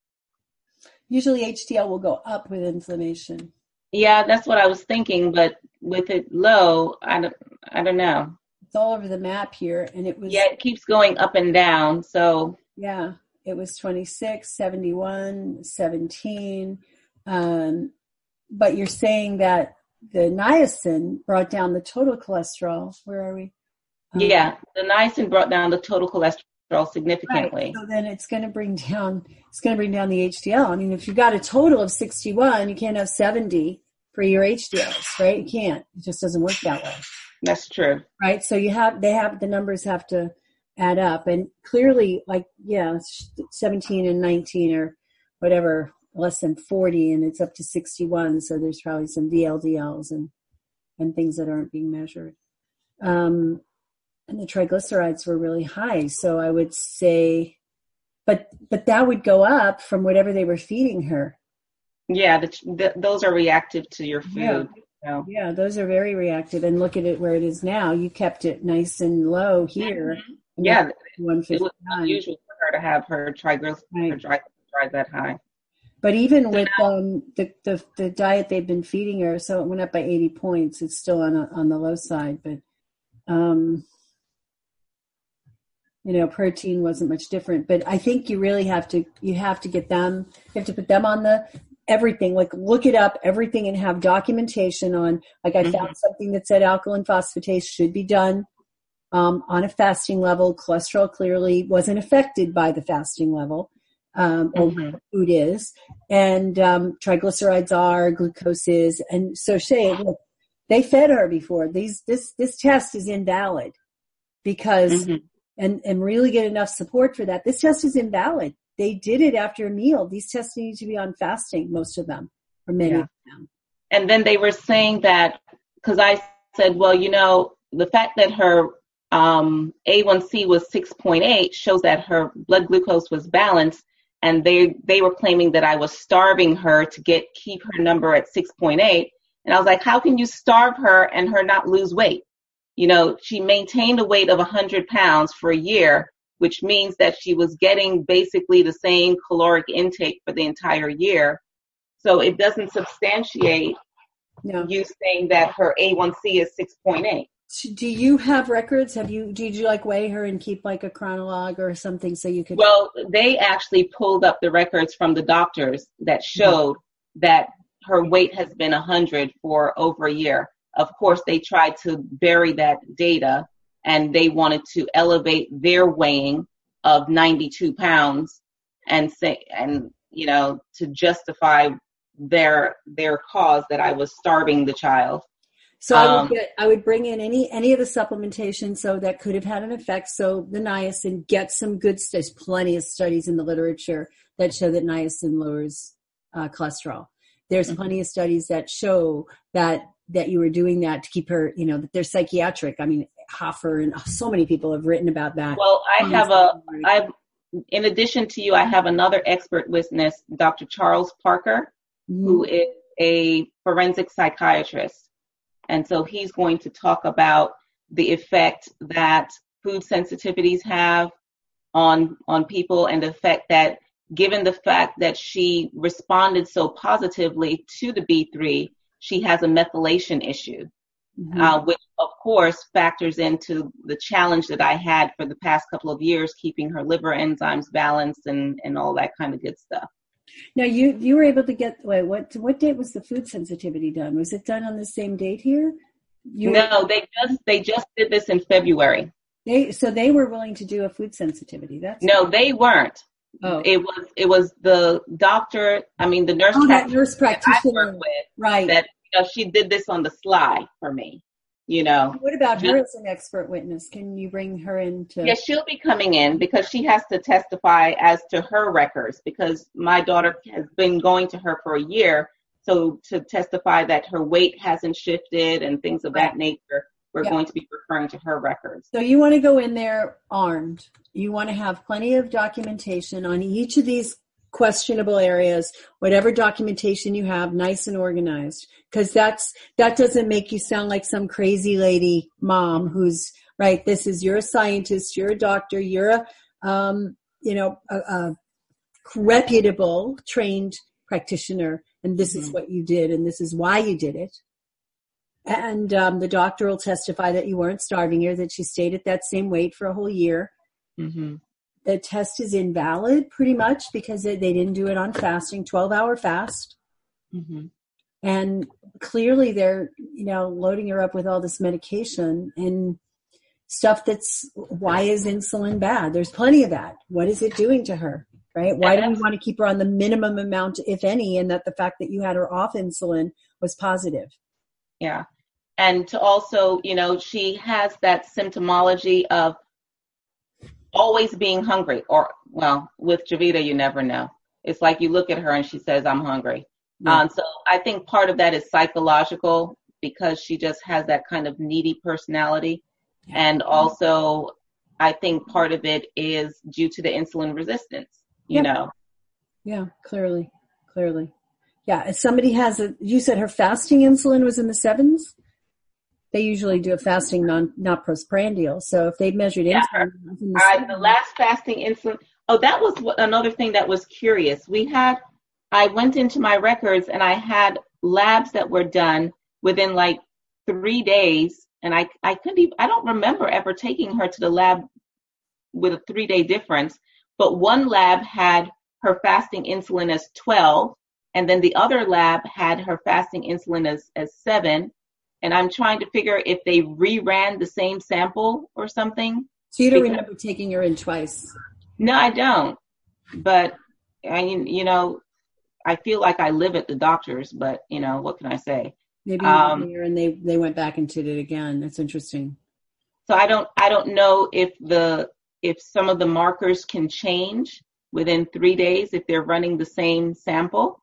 Usually H D L will go up with inflammation. Yeah, that's what I was thinking, but with it low, I don't, I don't know. It's all over the map here, and it was... Yeah, it keeps going up and down, so... Yeah, it was twenty-six, seventy-one, seventeen. Um, but you're saying that the niacin brought down the total cholesterol. Where are we? Um, yeah, the niacin brought down the total cholesterol significantly. Right. So then it's going to bring down, it's going to bring down the H D L. I mean, if you've got a total of sixty-one, you can't have seventy for your H D Ls, right? You can't. It just doesn't work that way. That's true. Right. So you have, they have, the numbers have to add up, and clearly, like, yeah, seventeen and nineteen or whatever, less than forty, and it's up to sixty-one. So there's probably some V L D Ls and, and things that aren't being measured. Um, and the triglycerides were really high. So I would say, but, but that would go up from whatever they were feeding her. Yeah. The, the, those are reactive to your food. Yeah. So. Yeah, those are very reactive. And look at it where it is now. You kept it nice and low here. Mm-hmm. Yeah, it was unusual for her to have her triglycerides right. that high. But even with um, the, the the diet they've been feeding her, so it went up by eighty points. It's still on a, on the low side, but um, you know, protein wasn't much different. But I think you really have to you have to get them. You have to put them on the everything. Like look it up, everything, and have documentation on. Like I mm-hmm. found something that said alkaline phosphatase should be done. Um, on a fasting level. Cholesterol clearly wasn't affected by the fasting level, um, or mm-hmm. what food is, and um, triglycerides are, glucose is, and so say, look, they fed her before. These this this test is invalid because, mm-hmm. and and really get enough support for that. This test is invalid. They did it after a meal. These tests need to be on fasting, most of them, or many yeah. of them. And then they were saying that because I said, well, you know, the fact that her Um, A one C was six point eight shows that her blood glucose was balanced, and they they were claiming that I was starving her to get keep her number at six point eight. And I was like, how can you starve her and her not lose weight? You know, she maintained a weight of one hundred pounds for a year, which means that she was getting basically the same caloric intake for the entire year. So it doesn't substantiate No. you saying that her A one C is six point eight. Do you have records? Have you, did you like weigh her and keep like a chronologue or something so you could? Well, they actually pulled up the records from the doctors that showed mm-hmm. that her weight has been one hundred for over a year. Of course, they tried to bury that data, and they wanted to elevate their weighing of ninety-two pounds and say, and, you know, to justify their, their cause that I was starving the child. So I would get, I would bring in any, any of the supplementation so that could have had an effect. So the niacin, get some good studies, plenty of studies in the literature that show that niacin lowers uh, cholesterol. There's mm-hmm. plenty of studies that show that, that you were doing that to keep her, you know, that they're psychiatric. I mean, Hoffer and so many people have written about that. Well, I have a, I've, in addition to you, I have another expert witness, Doctor Charles Parker, mm-hmm. who is a forensic psychiatrist. And so he's going to talk about the effect that food sensitivities have on on people, and the effect that, given the fact that she responded so positively to the B three, she has a methylation issue, mm-hmm. uh, which of course factors into the challenge that I had for the past couple of years, keeping her liver enzymes balanced and, and all that kind of good stuff. Now you you were able to get, wait, what what date was the food sensitivity done? Was it done on the same date here? You no, were, they just they just did this in February. They so they were willing to do a food sensitivity. That's no, they weren't. Oh, it was it was the doctor. I mean, the nurse. Oh, that nurse practitioner. I work with, right. That you know, she did this on the sly for me. You know. What about her as an expert witness? Can you bring her in to? Yeah, she'll be coming in because she has to testify as to her records, because my daughter has been going to her for a year. So to testify that her weight hasn't shifted and things of that nature, we're yeah. going to be referring to her records. So you want to go in there armed. You want to have plenty of documentation on each of these questionable areas, whatever documentation you have, nice and organized, because that's that doesn't make you sound like some crazy lady mom who's right. This is, you're a scientist, you're a doctor, you're a um, you know a, a reputable trained practitioner, and this mm-hmm. is what you did, and this is why you did it. And um, the doctor will testify that you weren't starving her, that she stayed at that same weight for a whole year. Mm-hmm. The test is invalid pretty much because they, they didn't do it on fasting, twelve hour fast. Mm-hmm. And clearly they're, you know, loading her up with all this medication and stuff that's, why is insulin bad? There's plenty of that. What is it doing to her, right? Why do we want to keep her on the minimum amount, if any, and that the fact that you had her off insulin was positive? Yeah. And to also, you know, she has that symptomology of always being hungry, or, well, with Javita, you never know. It's like you look at her and she says, I'm hungry. Yeah. Um, so I think part of that is psychological, because she just has that kind of needy personality. Yeah. And also I think part of it is due to the insulin resistance, you yeah. know? Yeah, clearly, clearly. Yeah. If somebody has a, you said her fasting insulin was in the sevens? They usually do a fasting non, not postprandial. So if they measured yeah, insulin, in the, I, the last fasting insulin. Oh, that was what, another thing that was curious. We had, I went into my records and I had labs that were done within like three days. And I, I couldn't even, I don't remember ever taking her to the lab with a three day difference. But one lab had her fasting insulin as twelve. And then the other lab had her fasting insulin as, as seven. And I'm trying to figure if they reran the same sample or something. So you don't because, remember taking her in twice? No, I don't. But, I mean, you know, I feel like I live at the doctor's, but, you know, what can I say? Maybe you um, were here and they, they went back and did it again. That's interesting. So I don't I don't know if the if some of the markers can change within three days if they're running the same sample.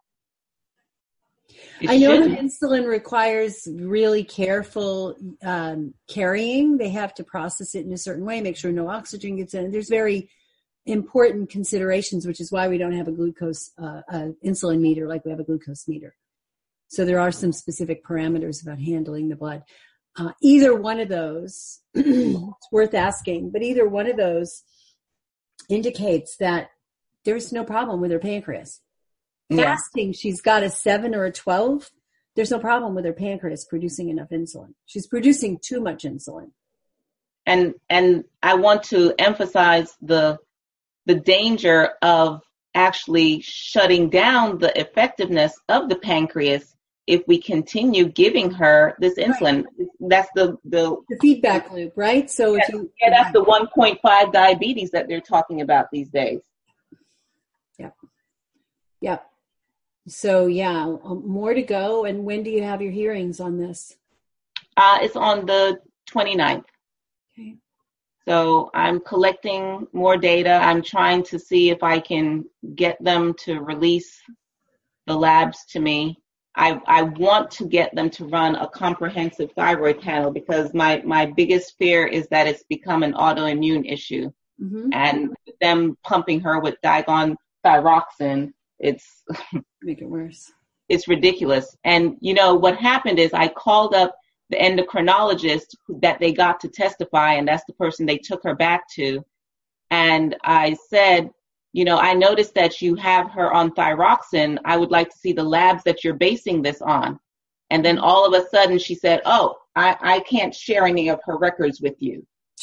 It I know shouldn't. that insulin requires really careful um, carrying. They have to process it in a certain way, make sure no oxygen gets in. There's very important considerations, which is why we don't have a glucose uh, uh, insulin meter like we have a glucose meter. So there are some specific parameters about handling the blood. Uh, either one of those, it's worth asking, but either one of those indicates that there's no problem with her pancreas. Yeah. Fasting, she's got a seven or a twelve. there's no problem with her pancreas producing enough insulin. She's producing too much insulin. And and I want to emphasize the the danger of actually shutting down the effectiveness of the pancreas if we continue giving her this insulin. Right. That's the, the the feedback loop, right? So yeah, if you yeah, that's the one point five diabetes that they're talking about these days. Yeah. Yeah. So yeah, more to go. And when do you have your hearings on this? Uh, it's on the twenty-ninth. Okay. So I'm collecting more data. I'm trying to see if I can get them to release the labs to me. I, I want to get them to run a comprehensive thyroid panel because my, my biggest fear is that it's become an autoimmune issue. Mm-hmm. And them pumping her with Digon thyroxine, it's make it worse. It's ridiculous. And you know what happened is I called up the endocrinologist that they got to testify, and that's the person they took her back to. And I said, you know, I noticed that you have her on thyroxine. I would like to see the labs that you're basing this on. And then all of a sudden she said, oh, I, I can't share any of her records with you.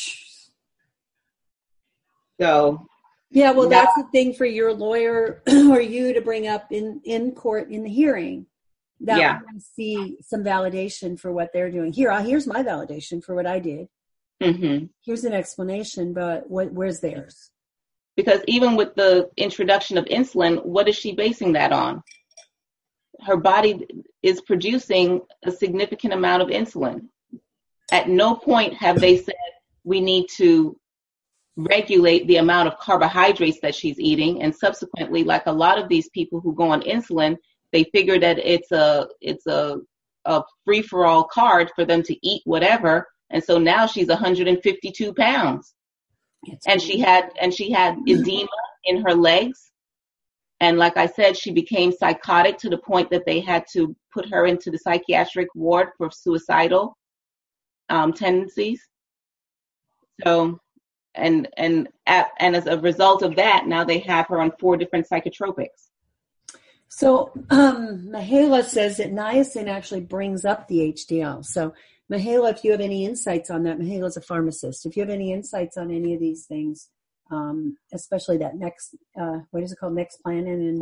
So. Yeah, well, now, that's the thing for your lawyer or you to bring up in, in court in the hearing. That yeah. we see some validation for what they're doing. Here, here's my validation for what I did. Mm-hmm. Here's an explanation, but what, where's theirs? Because even with the introduction of insulin, what is she basing that on? Her body is producing a significant amount of insulin. At no point have they said we need to regulate the amount of carbohydrates that she's eating. And subsequently, like a lot of these people who go on insulin, they figure that it's a it's a, a free-for-all card for them to eat whatever. And so now she's one hundred fifty-two pounds. It's and she had and she had edema in her legs. And like I said, she became psychotic to the point that they had to put her into the psychiatric ward for suicidal um, tendencies. So, and and at, and as a result of that, now they have her on four different psychotropics. So um, Mihaela says that niacin actually brings up the H D L. So Mihaela, if you have any insights on that, Mihaela's a pharmacist. If you have any insights on any of these things, um, especially that next, uh, what is it called, next planet and,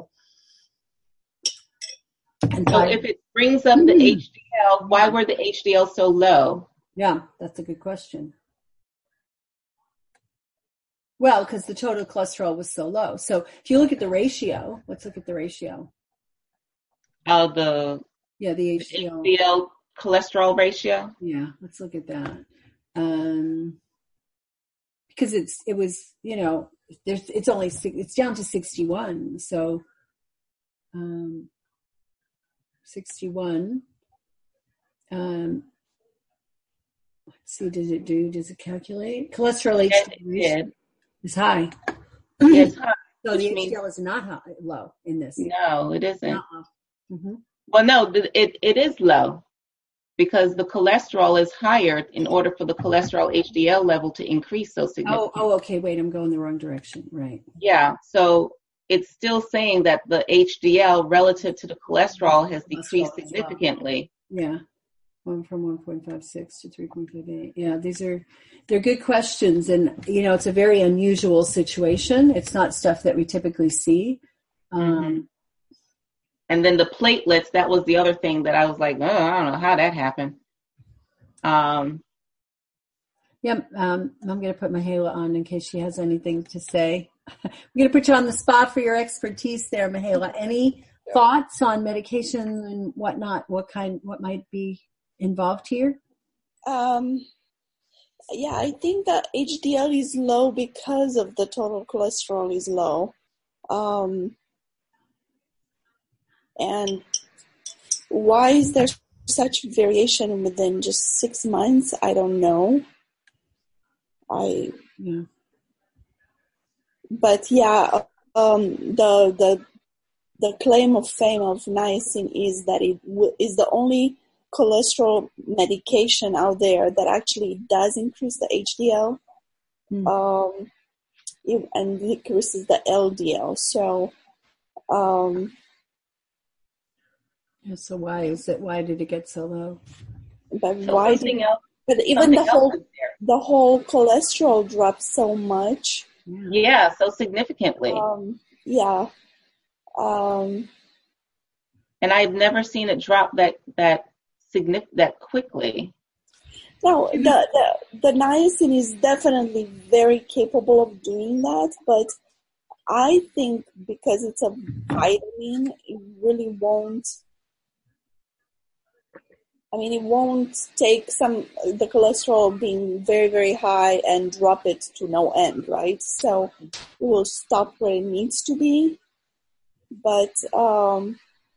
and so if it brings up the H D L, why were the H D L so low? Yeah, that's a good question. Well, because the total cholesterol was so low. So if you look at the ratio, let's look at the ratio. Oh, the yeah, the H D L. H D L cholesterol ratio. Yeah, let's look at that. Um, because it's it was you know there's it's only it's down to sixty-one. So um, sixty-one. Um, let's see, does it do? Does it calculate cholesterol H D L? It's high. It's high. So the H D L is not high, low in this. No, it isn't. Mm-hmm. Well, no, it it is low because the cholesterol is higher in order for the cholesterol H D L level to increase so significantly. Oh, oh, okay. Wait, I'm going the wrong direction. Right. Yeah. So it's still saying that the H D L relative to the cholesterol has decreased cholesterol significantly. Well. Yeah. One from one point five six to three point five eight. Yeah, these are, they're good questions. And, you know, it's a very unusual situation. It's not stuff that we typically see. Um, mm-hmm. And then the platelets, that was the other thing that I was like, oh, I don't know how that happened. Um, yeah, um, I'm going to put Mihaela on in case she has anything to say. I'm going to put you on the spot for your expertise there, Mihaela. Any thoughts on medication and whatnot? What kind, what might be involved here? Um, yeah, I think that H D L is low because of the total cholesterol is low. Um, and why is there such variation within just six months? I don't know. I, yeah. But yeah, um, the, the, the claim of fame of niacin is that it w- is the only cholesterol medication out there that actually does increase the H D L, mm. um, it, and decreases the L D L. So, um, Yeah, so why is it? Why did it get so low? But So why something did, else, but even something the whole else is there. the whole cholesterol dropped so much. Yeah. Yeah, so significantly. Um, yeah. Um, And I've never seen it drop that that significant that quickly. no, the, the the niacin is definitely very capable of doing that, but I think because it's a vitamin, it really won't. I mean, it won't take some the cholesterol being very very high and drop it to no end, right? So it will stop where it needs to be. But um,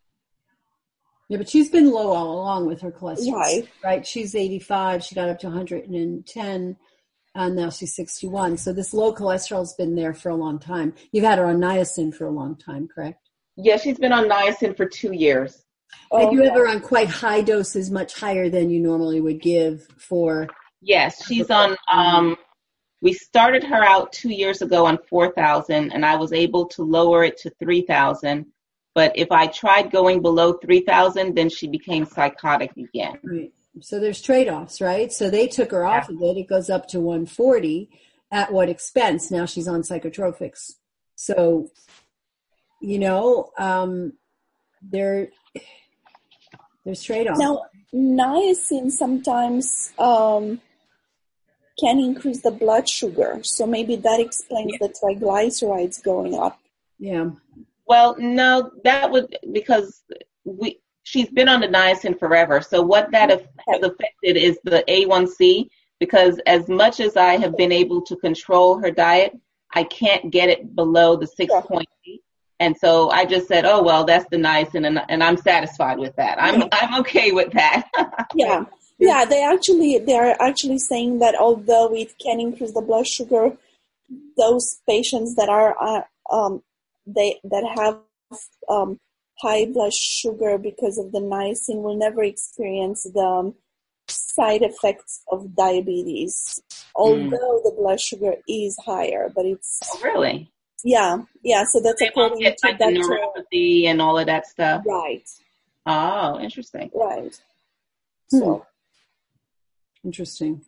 Yeah, but she's been low all along with her cholesterol. Right. Right. She's eighty-five. She got up to one hundred ten, and now she's sixty-one. So this low cholesterol's been there for a long time. You've had her on niacin for a long time, correct? Yeah, she's been on niacin for two years. Had you okay. ever on quite high doses, much higher than you normally would give for? Yes, she's on. Um, we started her out two years ago on four thousand, and I was able to lower it to three thousand. But if I tried going below three thousand, then she became psychotic again. Right. So there's trade-offs, right? So they took her off of it. It goes up to one forty. At what expense? Now she's on psychotropics. So, you know, um, there, there's trade-offs. Now, niacin sometimes um, can increase the blood sugar, so maybe that explains Yeah. the triglycerides going up. Yeah. Well, no, that would because we she's been on the niacin forever. So what that have, has affected is the A one C. Because as much as I have been able to control her diet, I can't get it below the six point eight. And so I just said, oh, well, that's the niacin, and, and I'm satisfied with that. I'm I'm okay with that. Yeah, yeah. They actually they are actually saying that although it can increase the blood sugar, those patients that are uh, um they that have um high blood sugar because of the niacin will never experience the um, side effects of diabetes, although mm. the blood sugar is higher, but it's oh, really yeah yeah. So that's they according get, to like, that the neuropathy and all of that stuff, right? Oh, interesting. Right. Hmm. So interesting.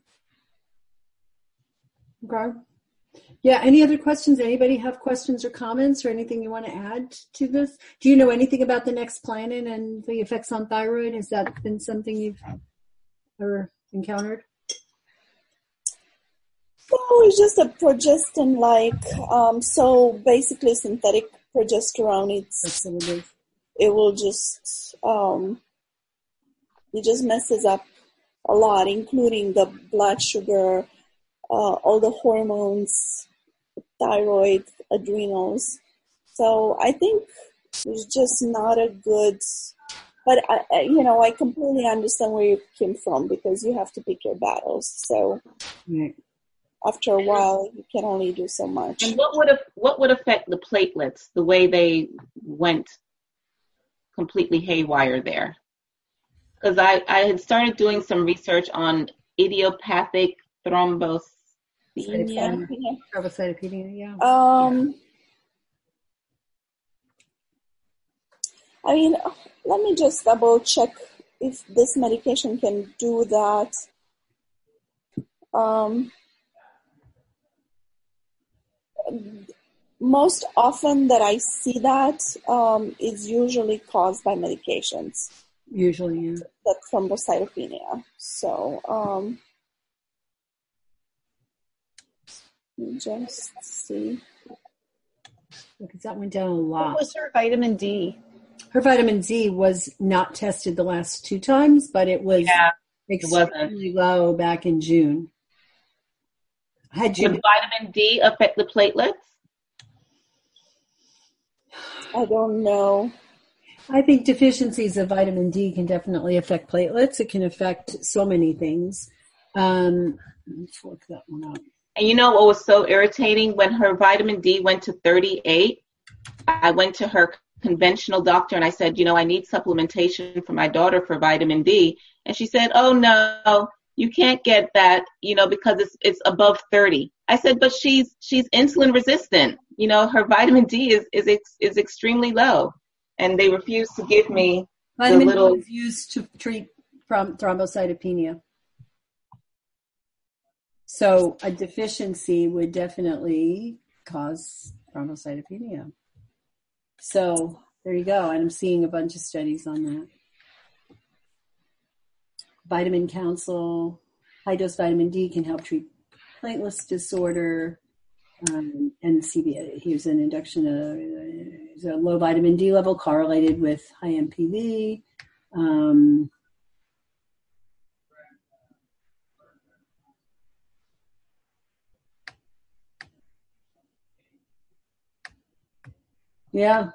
Okay. Yeah. Any other questions? Anybody have questions or comments or anything you want to add to this? Do you know anything about the Nexplanon and the effects on thyroid? Has that been something you've ever encountered? No, it's just a progestin like um so basically synthetic progesterone. It's That's what it is. It will just um it just messes up a lot, including the blood sugar, uh, all the hormones, thyroid, adrenals. So I think it's just not a good. But, I, you know, I completely understand where you came from because you have to pick your battles. So right. After a while, you can only do so much. And what would what would affect the platelets, the way they went completely haywire there? Because I, I had started doing some research on idiopathic thrombocytopenia. Thrombocytopenia, yeah. Um, I mean, let me just double check if this medication can do that. Um, most often that I see that um, is usually caused by medications. Usually, yeah. That thrombocytopenia. So, um, let me just see. Because that went down a lot. What was her vitamin D? Her vitamin D was not tested the last two times, but it was yeah, extremely it low back in June. Had you Would vitamin D affect the platelets? I don't know. I think deficiencies of vitamin D can definitely affect platelets. It can affect so many things. Um, let's look that one up. And you know what was so irritating? When her vitamin D went to thirty-eight, I went to her conventional doctor and I said, you know, I need supplementation for my daughter for vitamin D. And she said, oh, no, you can't get that, you know, because it's it's above thirty. I said, but she's she's insulin resistant. You know, her vitamin D is is is extremely low. And they refused to give me Vitamin little, D is used to treat from thrombocytopenia. So a deficiency would definitely cause thrombocytopenia. So there you go. And I'm seeing a bunch of studies on that. Vitamin Council, high dose vitamin D can help treat platelets disorder. Um, and C B, here's an induction of a low vitamin D level correlated with high M P V. Um, yeah.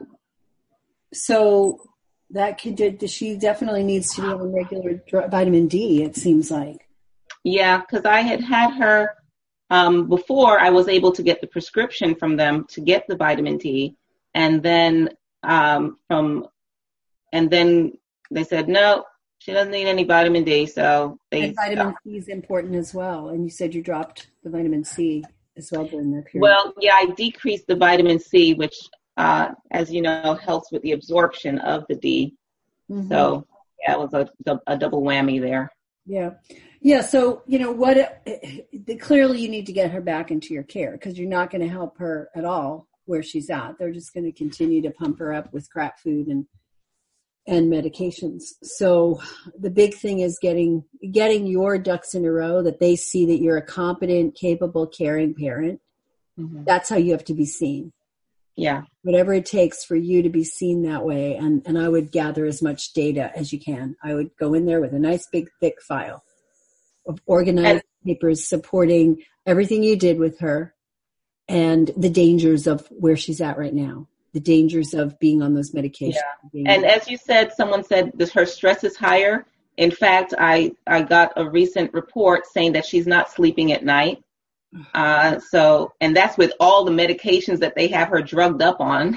So that could, she definitely needs to be on regular vitamin D, it seems like. Yeah, because I had had her um, before. I was able to get the prescription from them to get the vitamin D, and then um, from, and then they said no, she doesn't need any vitamin D. So they and vitamin C is important as well. And you said you dropped the vitamin C as well during that period. Well, yeah, I decreased the vitamin C, which, uh, as you know, helps with the absorption of the D. Mm-hmm. So yeah, it was a, a double whammy there. Yeah. Yeah. So, you know, what, uh, clearly you need to get her back into your care because you're not going to help her at all where she's at. They're just going to continue to pump her up with crap food and, and medications. So the big thing is getting, getting your ducks in a row, that they see that you're a competent, capable, caring parent. Mm-hmm. That's how you have to be seen. Yeah. Whatever it takes for you to be seen that way. And, and I would gather as much data as you can. I would go in there with a nice big thick file of organized and, papers supporting everything you did with her and the dangers of where she's at right now, the dangers of being on those medications. Yeah. And as you said, someone said that her stress is higher. In fact, I, I got a recent report saying that she's not sleeping at night. Uh, so, and that's with all the medications that they have her drugged up on.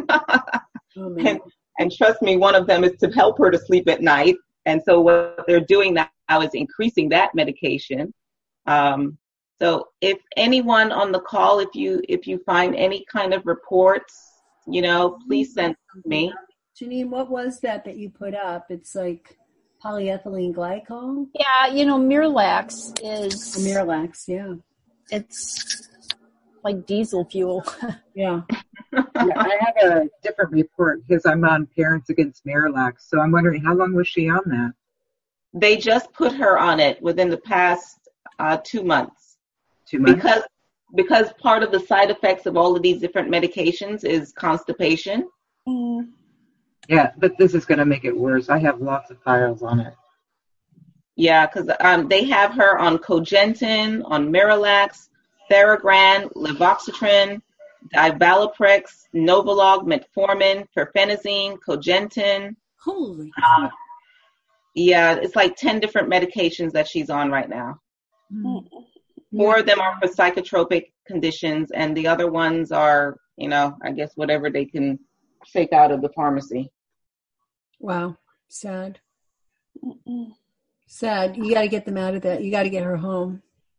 oh, and, and trust me, one of them is to help her to sleep at night. And so what they're doing now is increasing that medication. Um, so if anyone on the call, if you, if you find any kind of reports, you know, please send me. Janine, what was that that you put up? It's like polyethylene glycol? Yeah, you know, Miralax is... Oh, Miralax, yeah. It's like diesel fuel. yeah. yeah. I had a different report because I'm on Parents Against Miralax. So I'm wondering, how long was she on that? They just put her on it within the past uh, two months. Two months? Because, because part of the side effects of all of these different medications is constipation. Mm. Yeah, but this is going to make it worse. I have lots of files on it. Yeah, because um, they have her on Cogentin, on Miralax, Theragram, Levocitrin, Divaloprex, Novolog, Metformin, Perfenazine, Cogentin. Holy uh, Yeah, it's like ten different medications that she's on right now. Mm-hmm. Four of them are for psychotropic conditions, and the other ones are, you know, I guess whatever they can shake out of the pharmacy. Wow, sad. Mm-mm. Sad. You got to get them out of that. You got to get her home.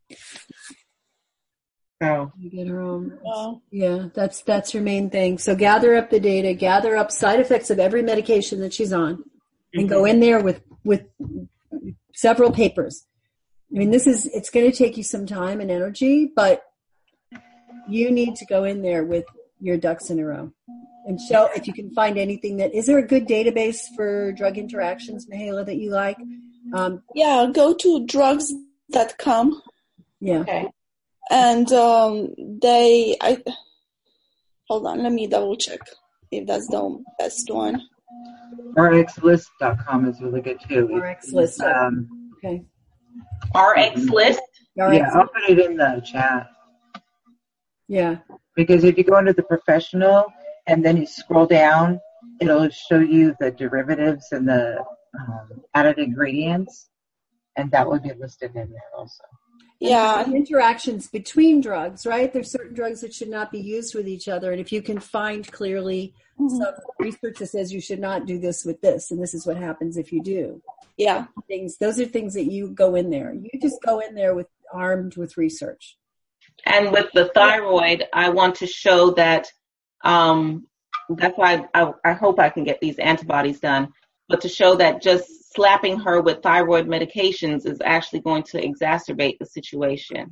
Oh. You get her home. Oh. Yeah, that's that's her main thing. So gather up the data, gather up side effects of every medication that she's on, mm-hmm. and go in there with with several papers. I mean, this is it's going to take you some time and energy, but you need to go in there with your ducks in a row. And show if you can find anything that is there a good database for drug interactions, Mihaela, that you like? Um, yeah, go to drugs dot com. Yeah. Okay. And um, they, I hold on, let me double check if that's the best one. R X list dot com is really good too. R X list. Um, okay. R X list? Yeah, I'll put it in the chat. Yeah. Because if you go into the professional and then you scroll down, it'll show you the derivatives and the um, added ingredients, and that would be listed in there also. Yeah. And interactions between drugs, right? There's certain drugs that should not be used with each other. And if you can find clearly mm-hmm. some research that says you should not do this with this, and this is what happens if you do. Yeah. Things, those are things that you go in there. You just go in there with armed with research. And with the thyroid, I want to show that, um, that's why I, I, I hope I can get these antibodies done. but to show that just slapping her with thyroid medications is actually going to exacerbate the situation.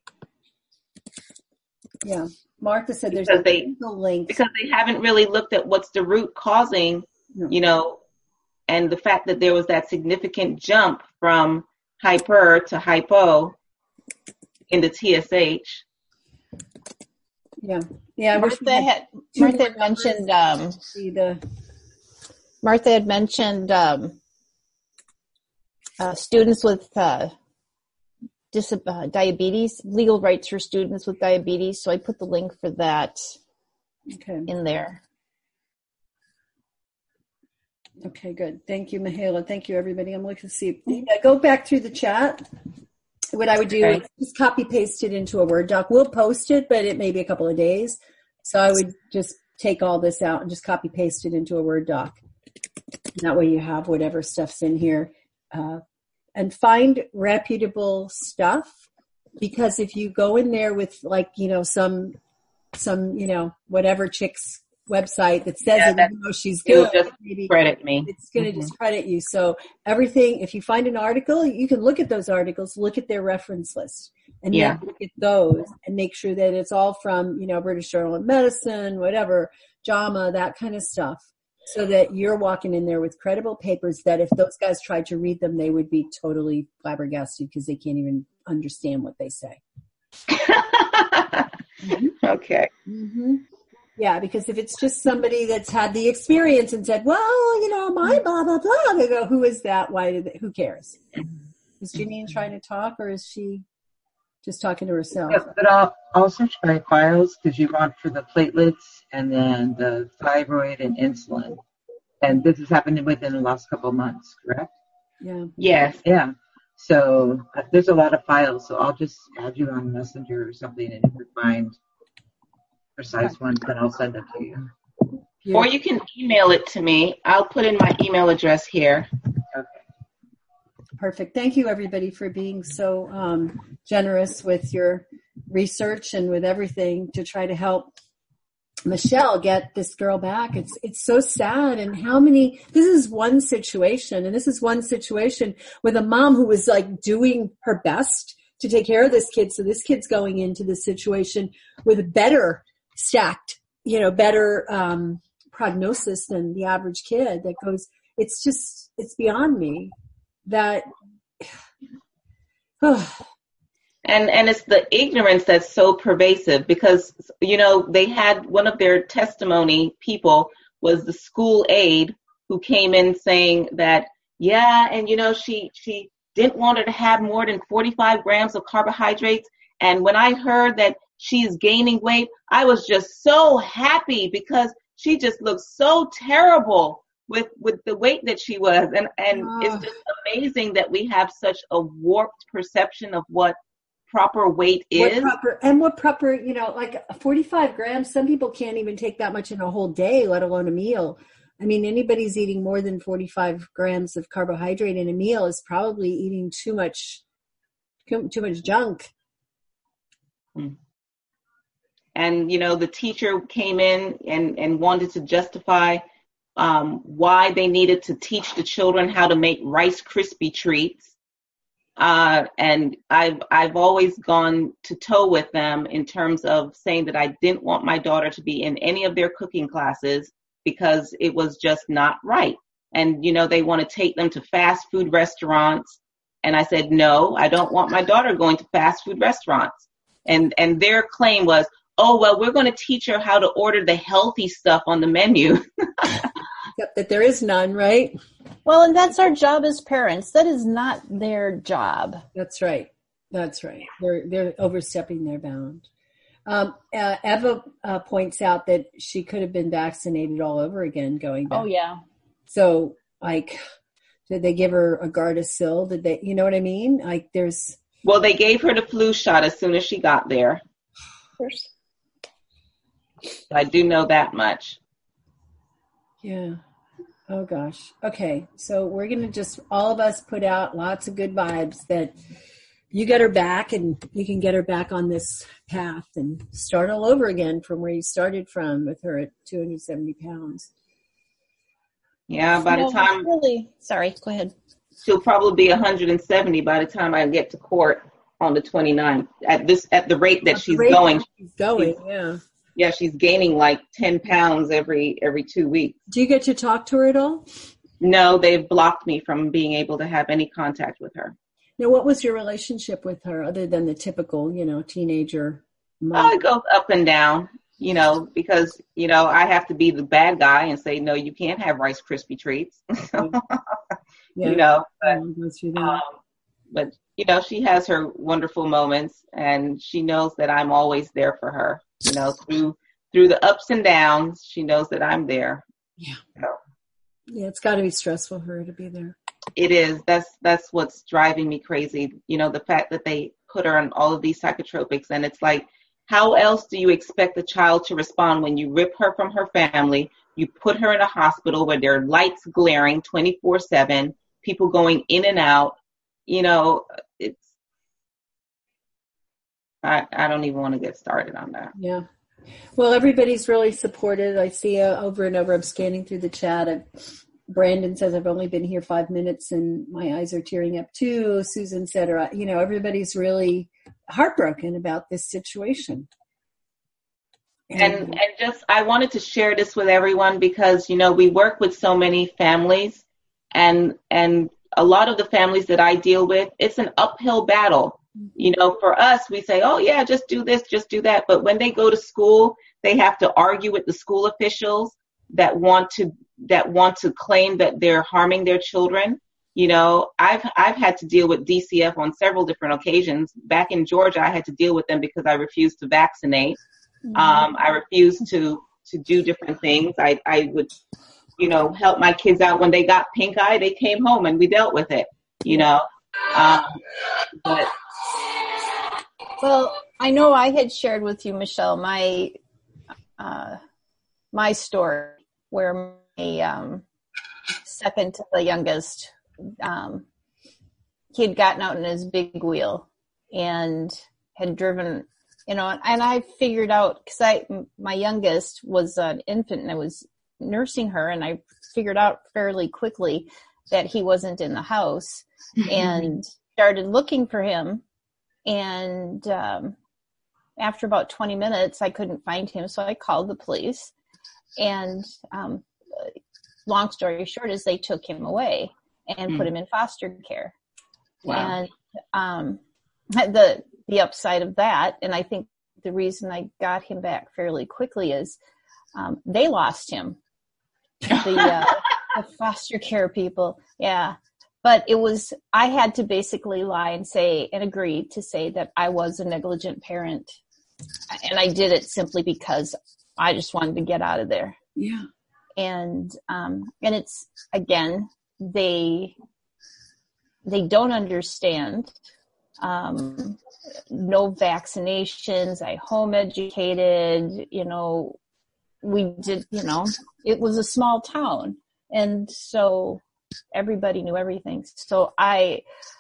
Yeah. Martha said there's because a they, link. Because they haven't really looked at what's the root causing, no. you know, and the fact that there was that significant jump from hyper to hypo in the T S H. Yeah. Yeah. Martha had, Martha had mentioned, um, see the, Martha had mentioned, um, uh, students with, uh, dis- uh, diabetes, legal rights for students with diabetes. So I put the link for that okay. in there. Okay, good. Thank you, Mihaela. Thank you, everybody. I'm looking to see. Yeah, go back through the chat. What I would do okay. is just copy paste it into a Word doc. We'll post it, but it may be a couple of days. So I would just take all this out and just copy paste it into a Word doc. And that way you have whatever stuff's in here. Uh, and find reputable stuff, because if you go in there with like, you know, some, some, you know, whatever chick's website that says yeah, it, even though she's good, just maybe credit me. It's going to mm-hmm. discredit you. So everything, if you find an article, you can look at those articles, look at their reference list, and yeah. then look at those and make sure that it's all from, you know, British Journal of Medicine, whatever, JAMA, that kind of stuff, so that you're walking in there with credible papers that if those guys tried to read them, they would be totally flabbergasted because they can't even understand what they say. mm-hmm. Okay. Mm-hmm. Yeah, because if it's just somebody that's had the experience and said, well, you know, my blah, blah, blah, they go, who is that? Why did they, who cares? Is Janine trying to talk, or is she just talking to herself? But, but I'll, I'll search by files, because you want for the platelets and then the thyroid and insulin. And this has happened within the last couple of months, correct? Yeah. Yes. Yeah. So uh, there's a lot of files, so I'll just add you on Messenger or something, and if you find precise ones, then I'll send it to you. Yeah. Or you can email it to me. I'll put in my email address here. Okay. Perfect. Thank you, everybody, for being so um, generous with your research and with everything to try to help Michelle get this girl back. It's it's so sad. And how many, this is one situation, and this is one situation with a mom who was like doing her best to take care of this kid. So this kid's going into this situation with a better stacked, you know, better um, prognosis than the average kid that goes, it's just, it's beyond me that. Oh. And and it's the ignorance that's so pervasive, because, you know, they had one of their testimony people was the school aide who came in saying that, yeah, and, you know, she, she didn't want her to have more than forty-five grams of carbohydrates. And when I heard that she's gaining weight, I was just so happy, because she just looked so terrible with, with the weight that she was. And, and oh. It's just amazing that we have such a warped perception of what proper weight is. What proper, and what proper, you know, like forty-five grams, some people can't even take that much in a whole day, let alone a meal. I mean, anybody's eating more than forty-five grams of carbohydrate in a meal is probably eating too much, too much junk. Hmm. And, you know, the teacher came in and, and wanted to justify um, why they needed to teach the children how to make Rice Krispie treats. Uh, and I've, I've always gone to toe with them in terms of saying that I didn't want my daughter to be in any of their cooking classes because it was just not right. And, you know, they want to take them to fast food restaurants. And I said, no, I don't want my daughter going to fast food restaurants. And, and their claim was, oh, well, we're going to teach her how to order the healthy stuff on the menu. Except that there is none, right? Well, and that's our job as parents. That is not their job. That's right. That's right. They're they're overstepping their bound. Um, uh, Eva uh, points out that she could have been vaccinated all over again going back. Oh, yeah. So, like, did they give her a Gardasil? Did they, you know what I mean? Like, there's... Well, they gave her the flu shot as soon as she got there. Of course. I do know that much. Yeah. Oh, gosh. Okay. So we're going to just, all of us put out lots of good vibes that you get her back and you can get her back on this path and start all over again from where you started from with her at two hundred seventy pounds. Yeah, by No, the time really, sorry, go ahead. she'll probably be one hundred seventy by the time I get to court on the twenty-ninth. At this, at the rate that At the she's rate going, that she's going, she's- yeah. yeah, she's gaining like ten pounds every every two weeks. Do you get to talk to her at all? No, they've blocked me from being able to have any contact with her. Now, what was your relationship with her other than the typical, you know, teenager mom? Oh, it goes up and down, you know, because, you know, I have to be the bad guy and say, no, you can't have Rice Krispie treats. Yeah. You know, but, I'll go through that. um, but, you know, she has her wonderful moments, and she knows that I'm always there for her, you know, through through the ups and downs. She knows that I'm there. Yeah. So Yeah, it's got to be stressful for her to be there. it is. That's that's what's driving me crazy. You know, the fact that they put her on all of these psychotropics, and it's like, how else do you expect the child to respond when you rip her from her family, you put her in a hospital where there are lights glaring twenty-four seven, people going in and out? You know, it's, I, I don't even want to get started on that. Yeah. Well, everybody's really supported. I see uh, over and over, I'm scanning through the chat. And Brandon says, I've only been here five minutes and my eyes are tearing up too. Susan said, or, you know, everybody's really heartbroken about this situation. And, and just, I wanted to share this with everyone because, you know, we work with so many families, and, and a lot of the families that I deal with, it's an uphill battle. You know, for us, we say, oh, yeah, just do this, just do that. But when they go to school, they have to argue with the school officials that want to that want to claim that they're harming their children. You know, I've I've had to deal with D C F on several different occasions. Back in Georgia, I had to deal with them because I refused to vaccinate. Mm-hmm. Um, I refused to to do different things. I, I would, you know, help my kids out when they got pink eye. They came home and we dealt with it, you know. Um, but Well, I know I had shared with you, Michelle, my uh, my story where my um, second to the youngest, um, he had gotten out in his big wheel and had driven, you know, and I figured out, because I my youngest was an infant and I was nursing her, and I figured out fairly quickly that he wasn't in the house and started looking for him. And um, after about twenty minutes, I couldn't find him, so I called the police. And um, long story short is they took him away and mm. put him in foster care. Wow. And um, the the upside of that, and I think the reason I got him back fairly quickly is um, they lost him. The, uh, the foster care people, yeah. But it was, I had to basically lie and say, and agree to say that I was a negligent parent. And I did it simply because I just wanted to get out of there. Yeah. And, um, and it's, again, they, they don't understand, um, no vaccinations. I home educated, you know, we did, you know, it was a small town. And so everybody knew everything. So I,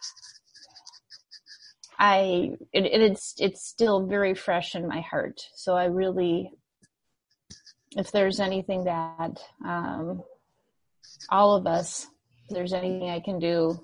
I, it, it's, it's still very fresh in my heart. So I really, if there's anything that, um, all of us, if there's anything I can do.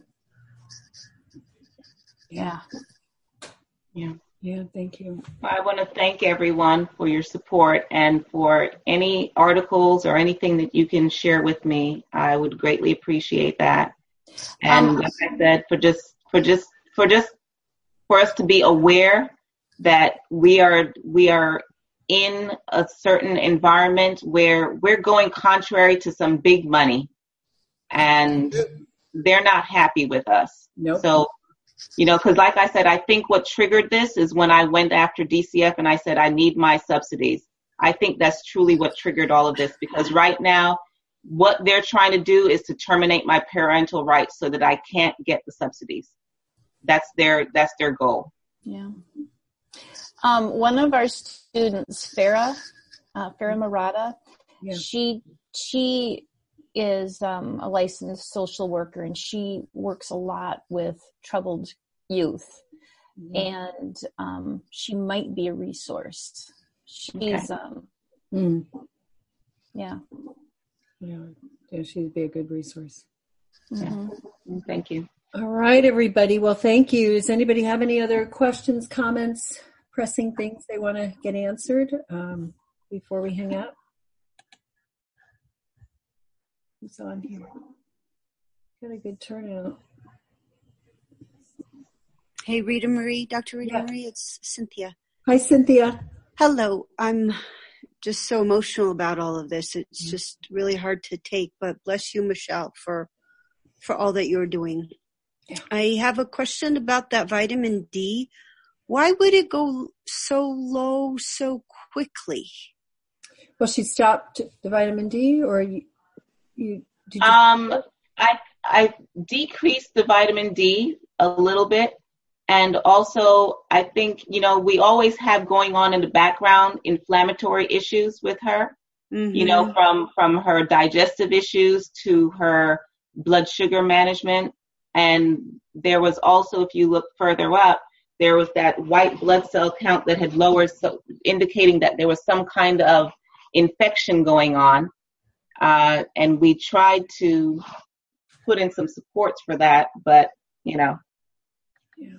Yeah. Yeah. Yeah. Thank you. I want to thank everyone for your support, and for any articles or anything that you can share with me. I would greatly appreciate that. And um, like I said, for just, for just, for just, for us to be aware that we are, we are in a certain environment where we're going contrary to some big money, and they're not happy with us. Nope. So, you know, because like I said, I think what triggered this is when I went after D C F and I said, I need my subsidies. I think that's truly what triggered all of this, because right now, what they're trying to do is to terminate my parental rights so that I can't get the subsidies. That's their, that's their goal. Yeah. Um, one of our students, Farah, uh, Farah Murata, yeah. she, she is um, a licensed social worker, and she works a lot with troubled youth. Mm-hmm. And um, she might be a resource. She's, okay. um, mm. yeah. Yeah, yeah, she'd be a good resource. Mm-hmm. Yeah. Thank you. All right, everybody. Well, thank you. Does anybody have any other questions, comments, pressing things they want to get answered um, before we hang out? Who's on here? Got a good turnout. Hey, Rita Marie, Doctor Rita Yeah. Marie, it's Cynthia. Hi, Cynthia. Hello. I'm just so emotional about all of this. It's Mm-hmm. just really hard to take, but bless you, Michelle, for for all that you're doing. Yeah. I have a question about that vitamin D. Why would it go so low so quickly? Well, she stopped the vitamin D, or you, you did you? Um, I I decreased the vitamin D a little bit, and also I think you know we always have going on in the background inflammatory issues with her. Mm-hmm. You know, from from her digestive issues to her blood sugar management, and there was also, if you look further up, there was that white blood cell count that had lowered, so indicating that there was some kind of infection going on. Uh, and we tried to put in some supports for that, but, you know, Yeah.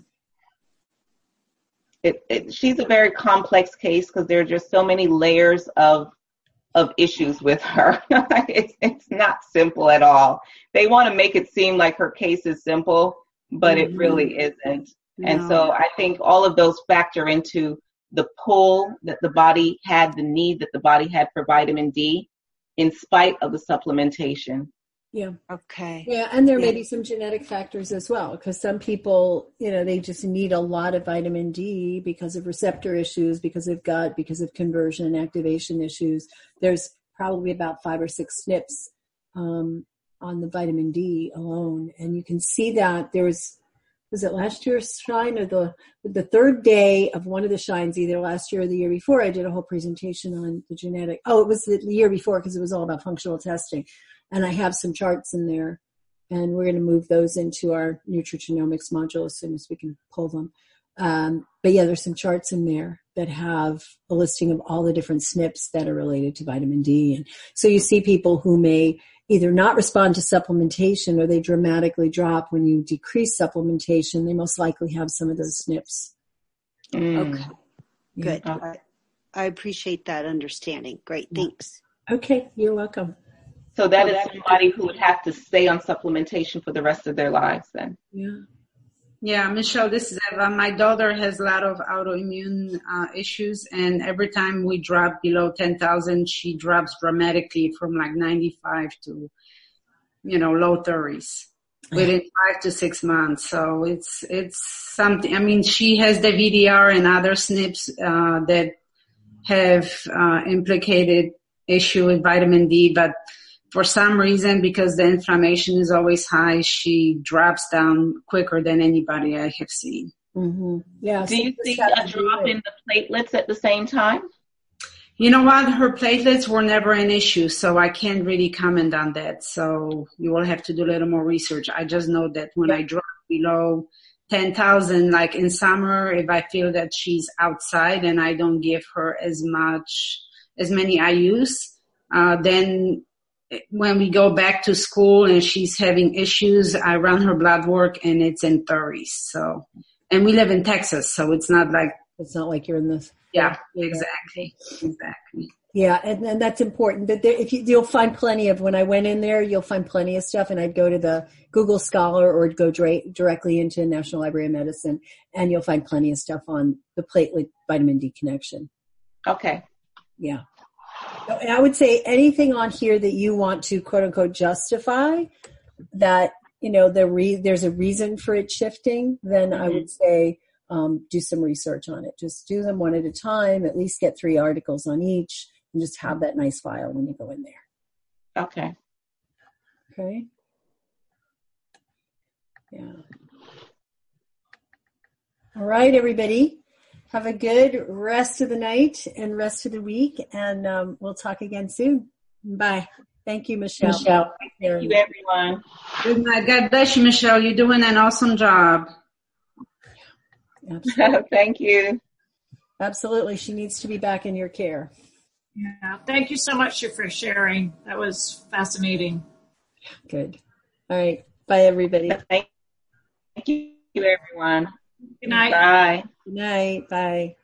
it, it, she's a very complex case because there are just so many layers of of issues with her. it's, it's not simple at all. They want to make it seem like her case is simple, but mm-hmm. it really isn't. No. And so I think all of those factor into the pull that the body had, the need that the body had for vitamin D, in spite of the supplementation. Yeah. Okay. Yeah, and there yeah. may be some genetic factors as well, because some people, you know, they just need a lot of vitamin D because of receptor issues, because of gut, because of conversion and activation issues. There's probably about five or six S N Ps um, on the vitamin D alone, and you can see that there was, was it last year's shine or the the third day of one of the shines, either last year or the year before? I did a whole presentation on the genetic. Oh, it was the year before because it was all about functional testing. And I have some charts in there, and we're going to move those into our nutrigenomics module as soon as we can pull them. Um, but yeah, there's some charts in there that have a listing of all the different S N Ps that are related to vitamin D. And so you see people who may either not respond to supplementation or they dramatically drop when you decrease supplementation. They most likely have some of those S N Ps. Mm. Okay, yeah. Good. I, I appreciate that understanding. Great, thanks. Okay, you're welcome. So that is somebody who would have to stay on supplementation for the rest of their lives then. Yeah. Yeah, Michelle, this is Eva. My daughter has a lot of autoimmune uh, issues, and every time we drop below ten thousand, she drops dramatically from like ninety-five to, you know, low thirties within five to six months. So it's, it's something, I mean, she has the V D R and other S N Ps uh, that have uh, implicated issue with vitamin D, but for some reason, because the inflammation is always high, she drops down quicker than anybody I have seen. Mm-hmm. Yeah. Do you see a drop in the platelets at the same time? You know what? Her platelets were never an issue, so I can't really comment on that. So you will have to do a little more research. I just know that when yeah. I drop below ten thousand, like in summer, if I feel that she's outside and I don't give her as much, as many I U's, uh, then when we go back to school and she's having issues, I run her blood work and it's in thirties. So, and we live in Texas, so it's not like, it's not like you're in this. Yeah, exactly. Exactly. Yeah. And, and that's important that there, if you, you'll find plenty of, when I went in there, you'll find plenty of stuff, and I'd go to the Google Scholar or go dra- directly into National Library of Medicine, and you'll find plenty of stuff on the platelet vitamin D connection. Okay. Yeah. I would say anything on here that you want to quote unquote justify that, you know, the re- there's a reason for it shifting, then mm-hmm. I would say um, do some research on it. Just do them one at a time, at least get three articles on each, and just have that nice file when you go in there. Okay. Okay. Yeah. All right, everybody. Have a good rest of the night and rest of the week, and um, we'll talk again soon. Bye. Thank you, Michelle. Michelle. Thank you, everyone. Good night. God bless you, Michelle. You're doing an awesome job. Absolutely. Thank you. Absolutely. She needs to be back in your care. Yeah. Thank you so much for sharing. That was fascinating. Good. All right. Bye, everybody. Thank you, everyone. Good night. Bye. Good night. Bye.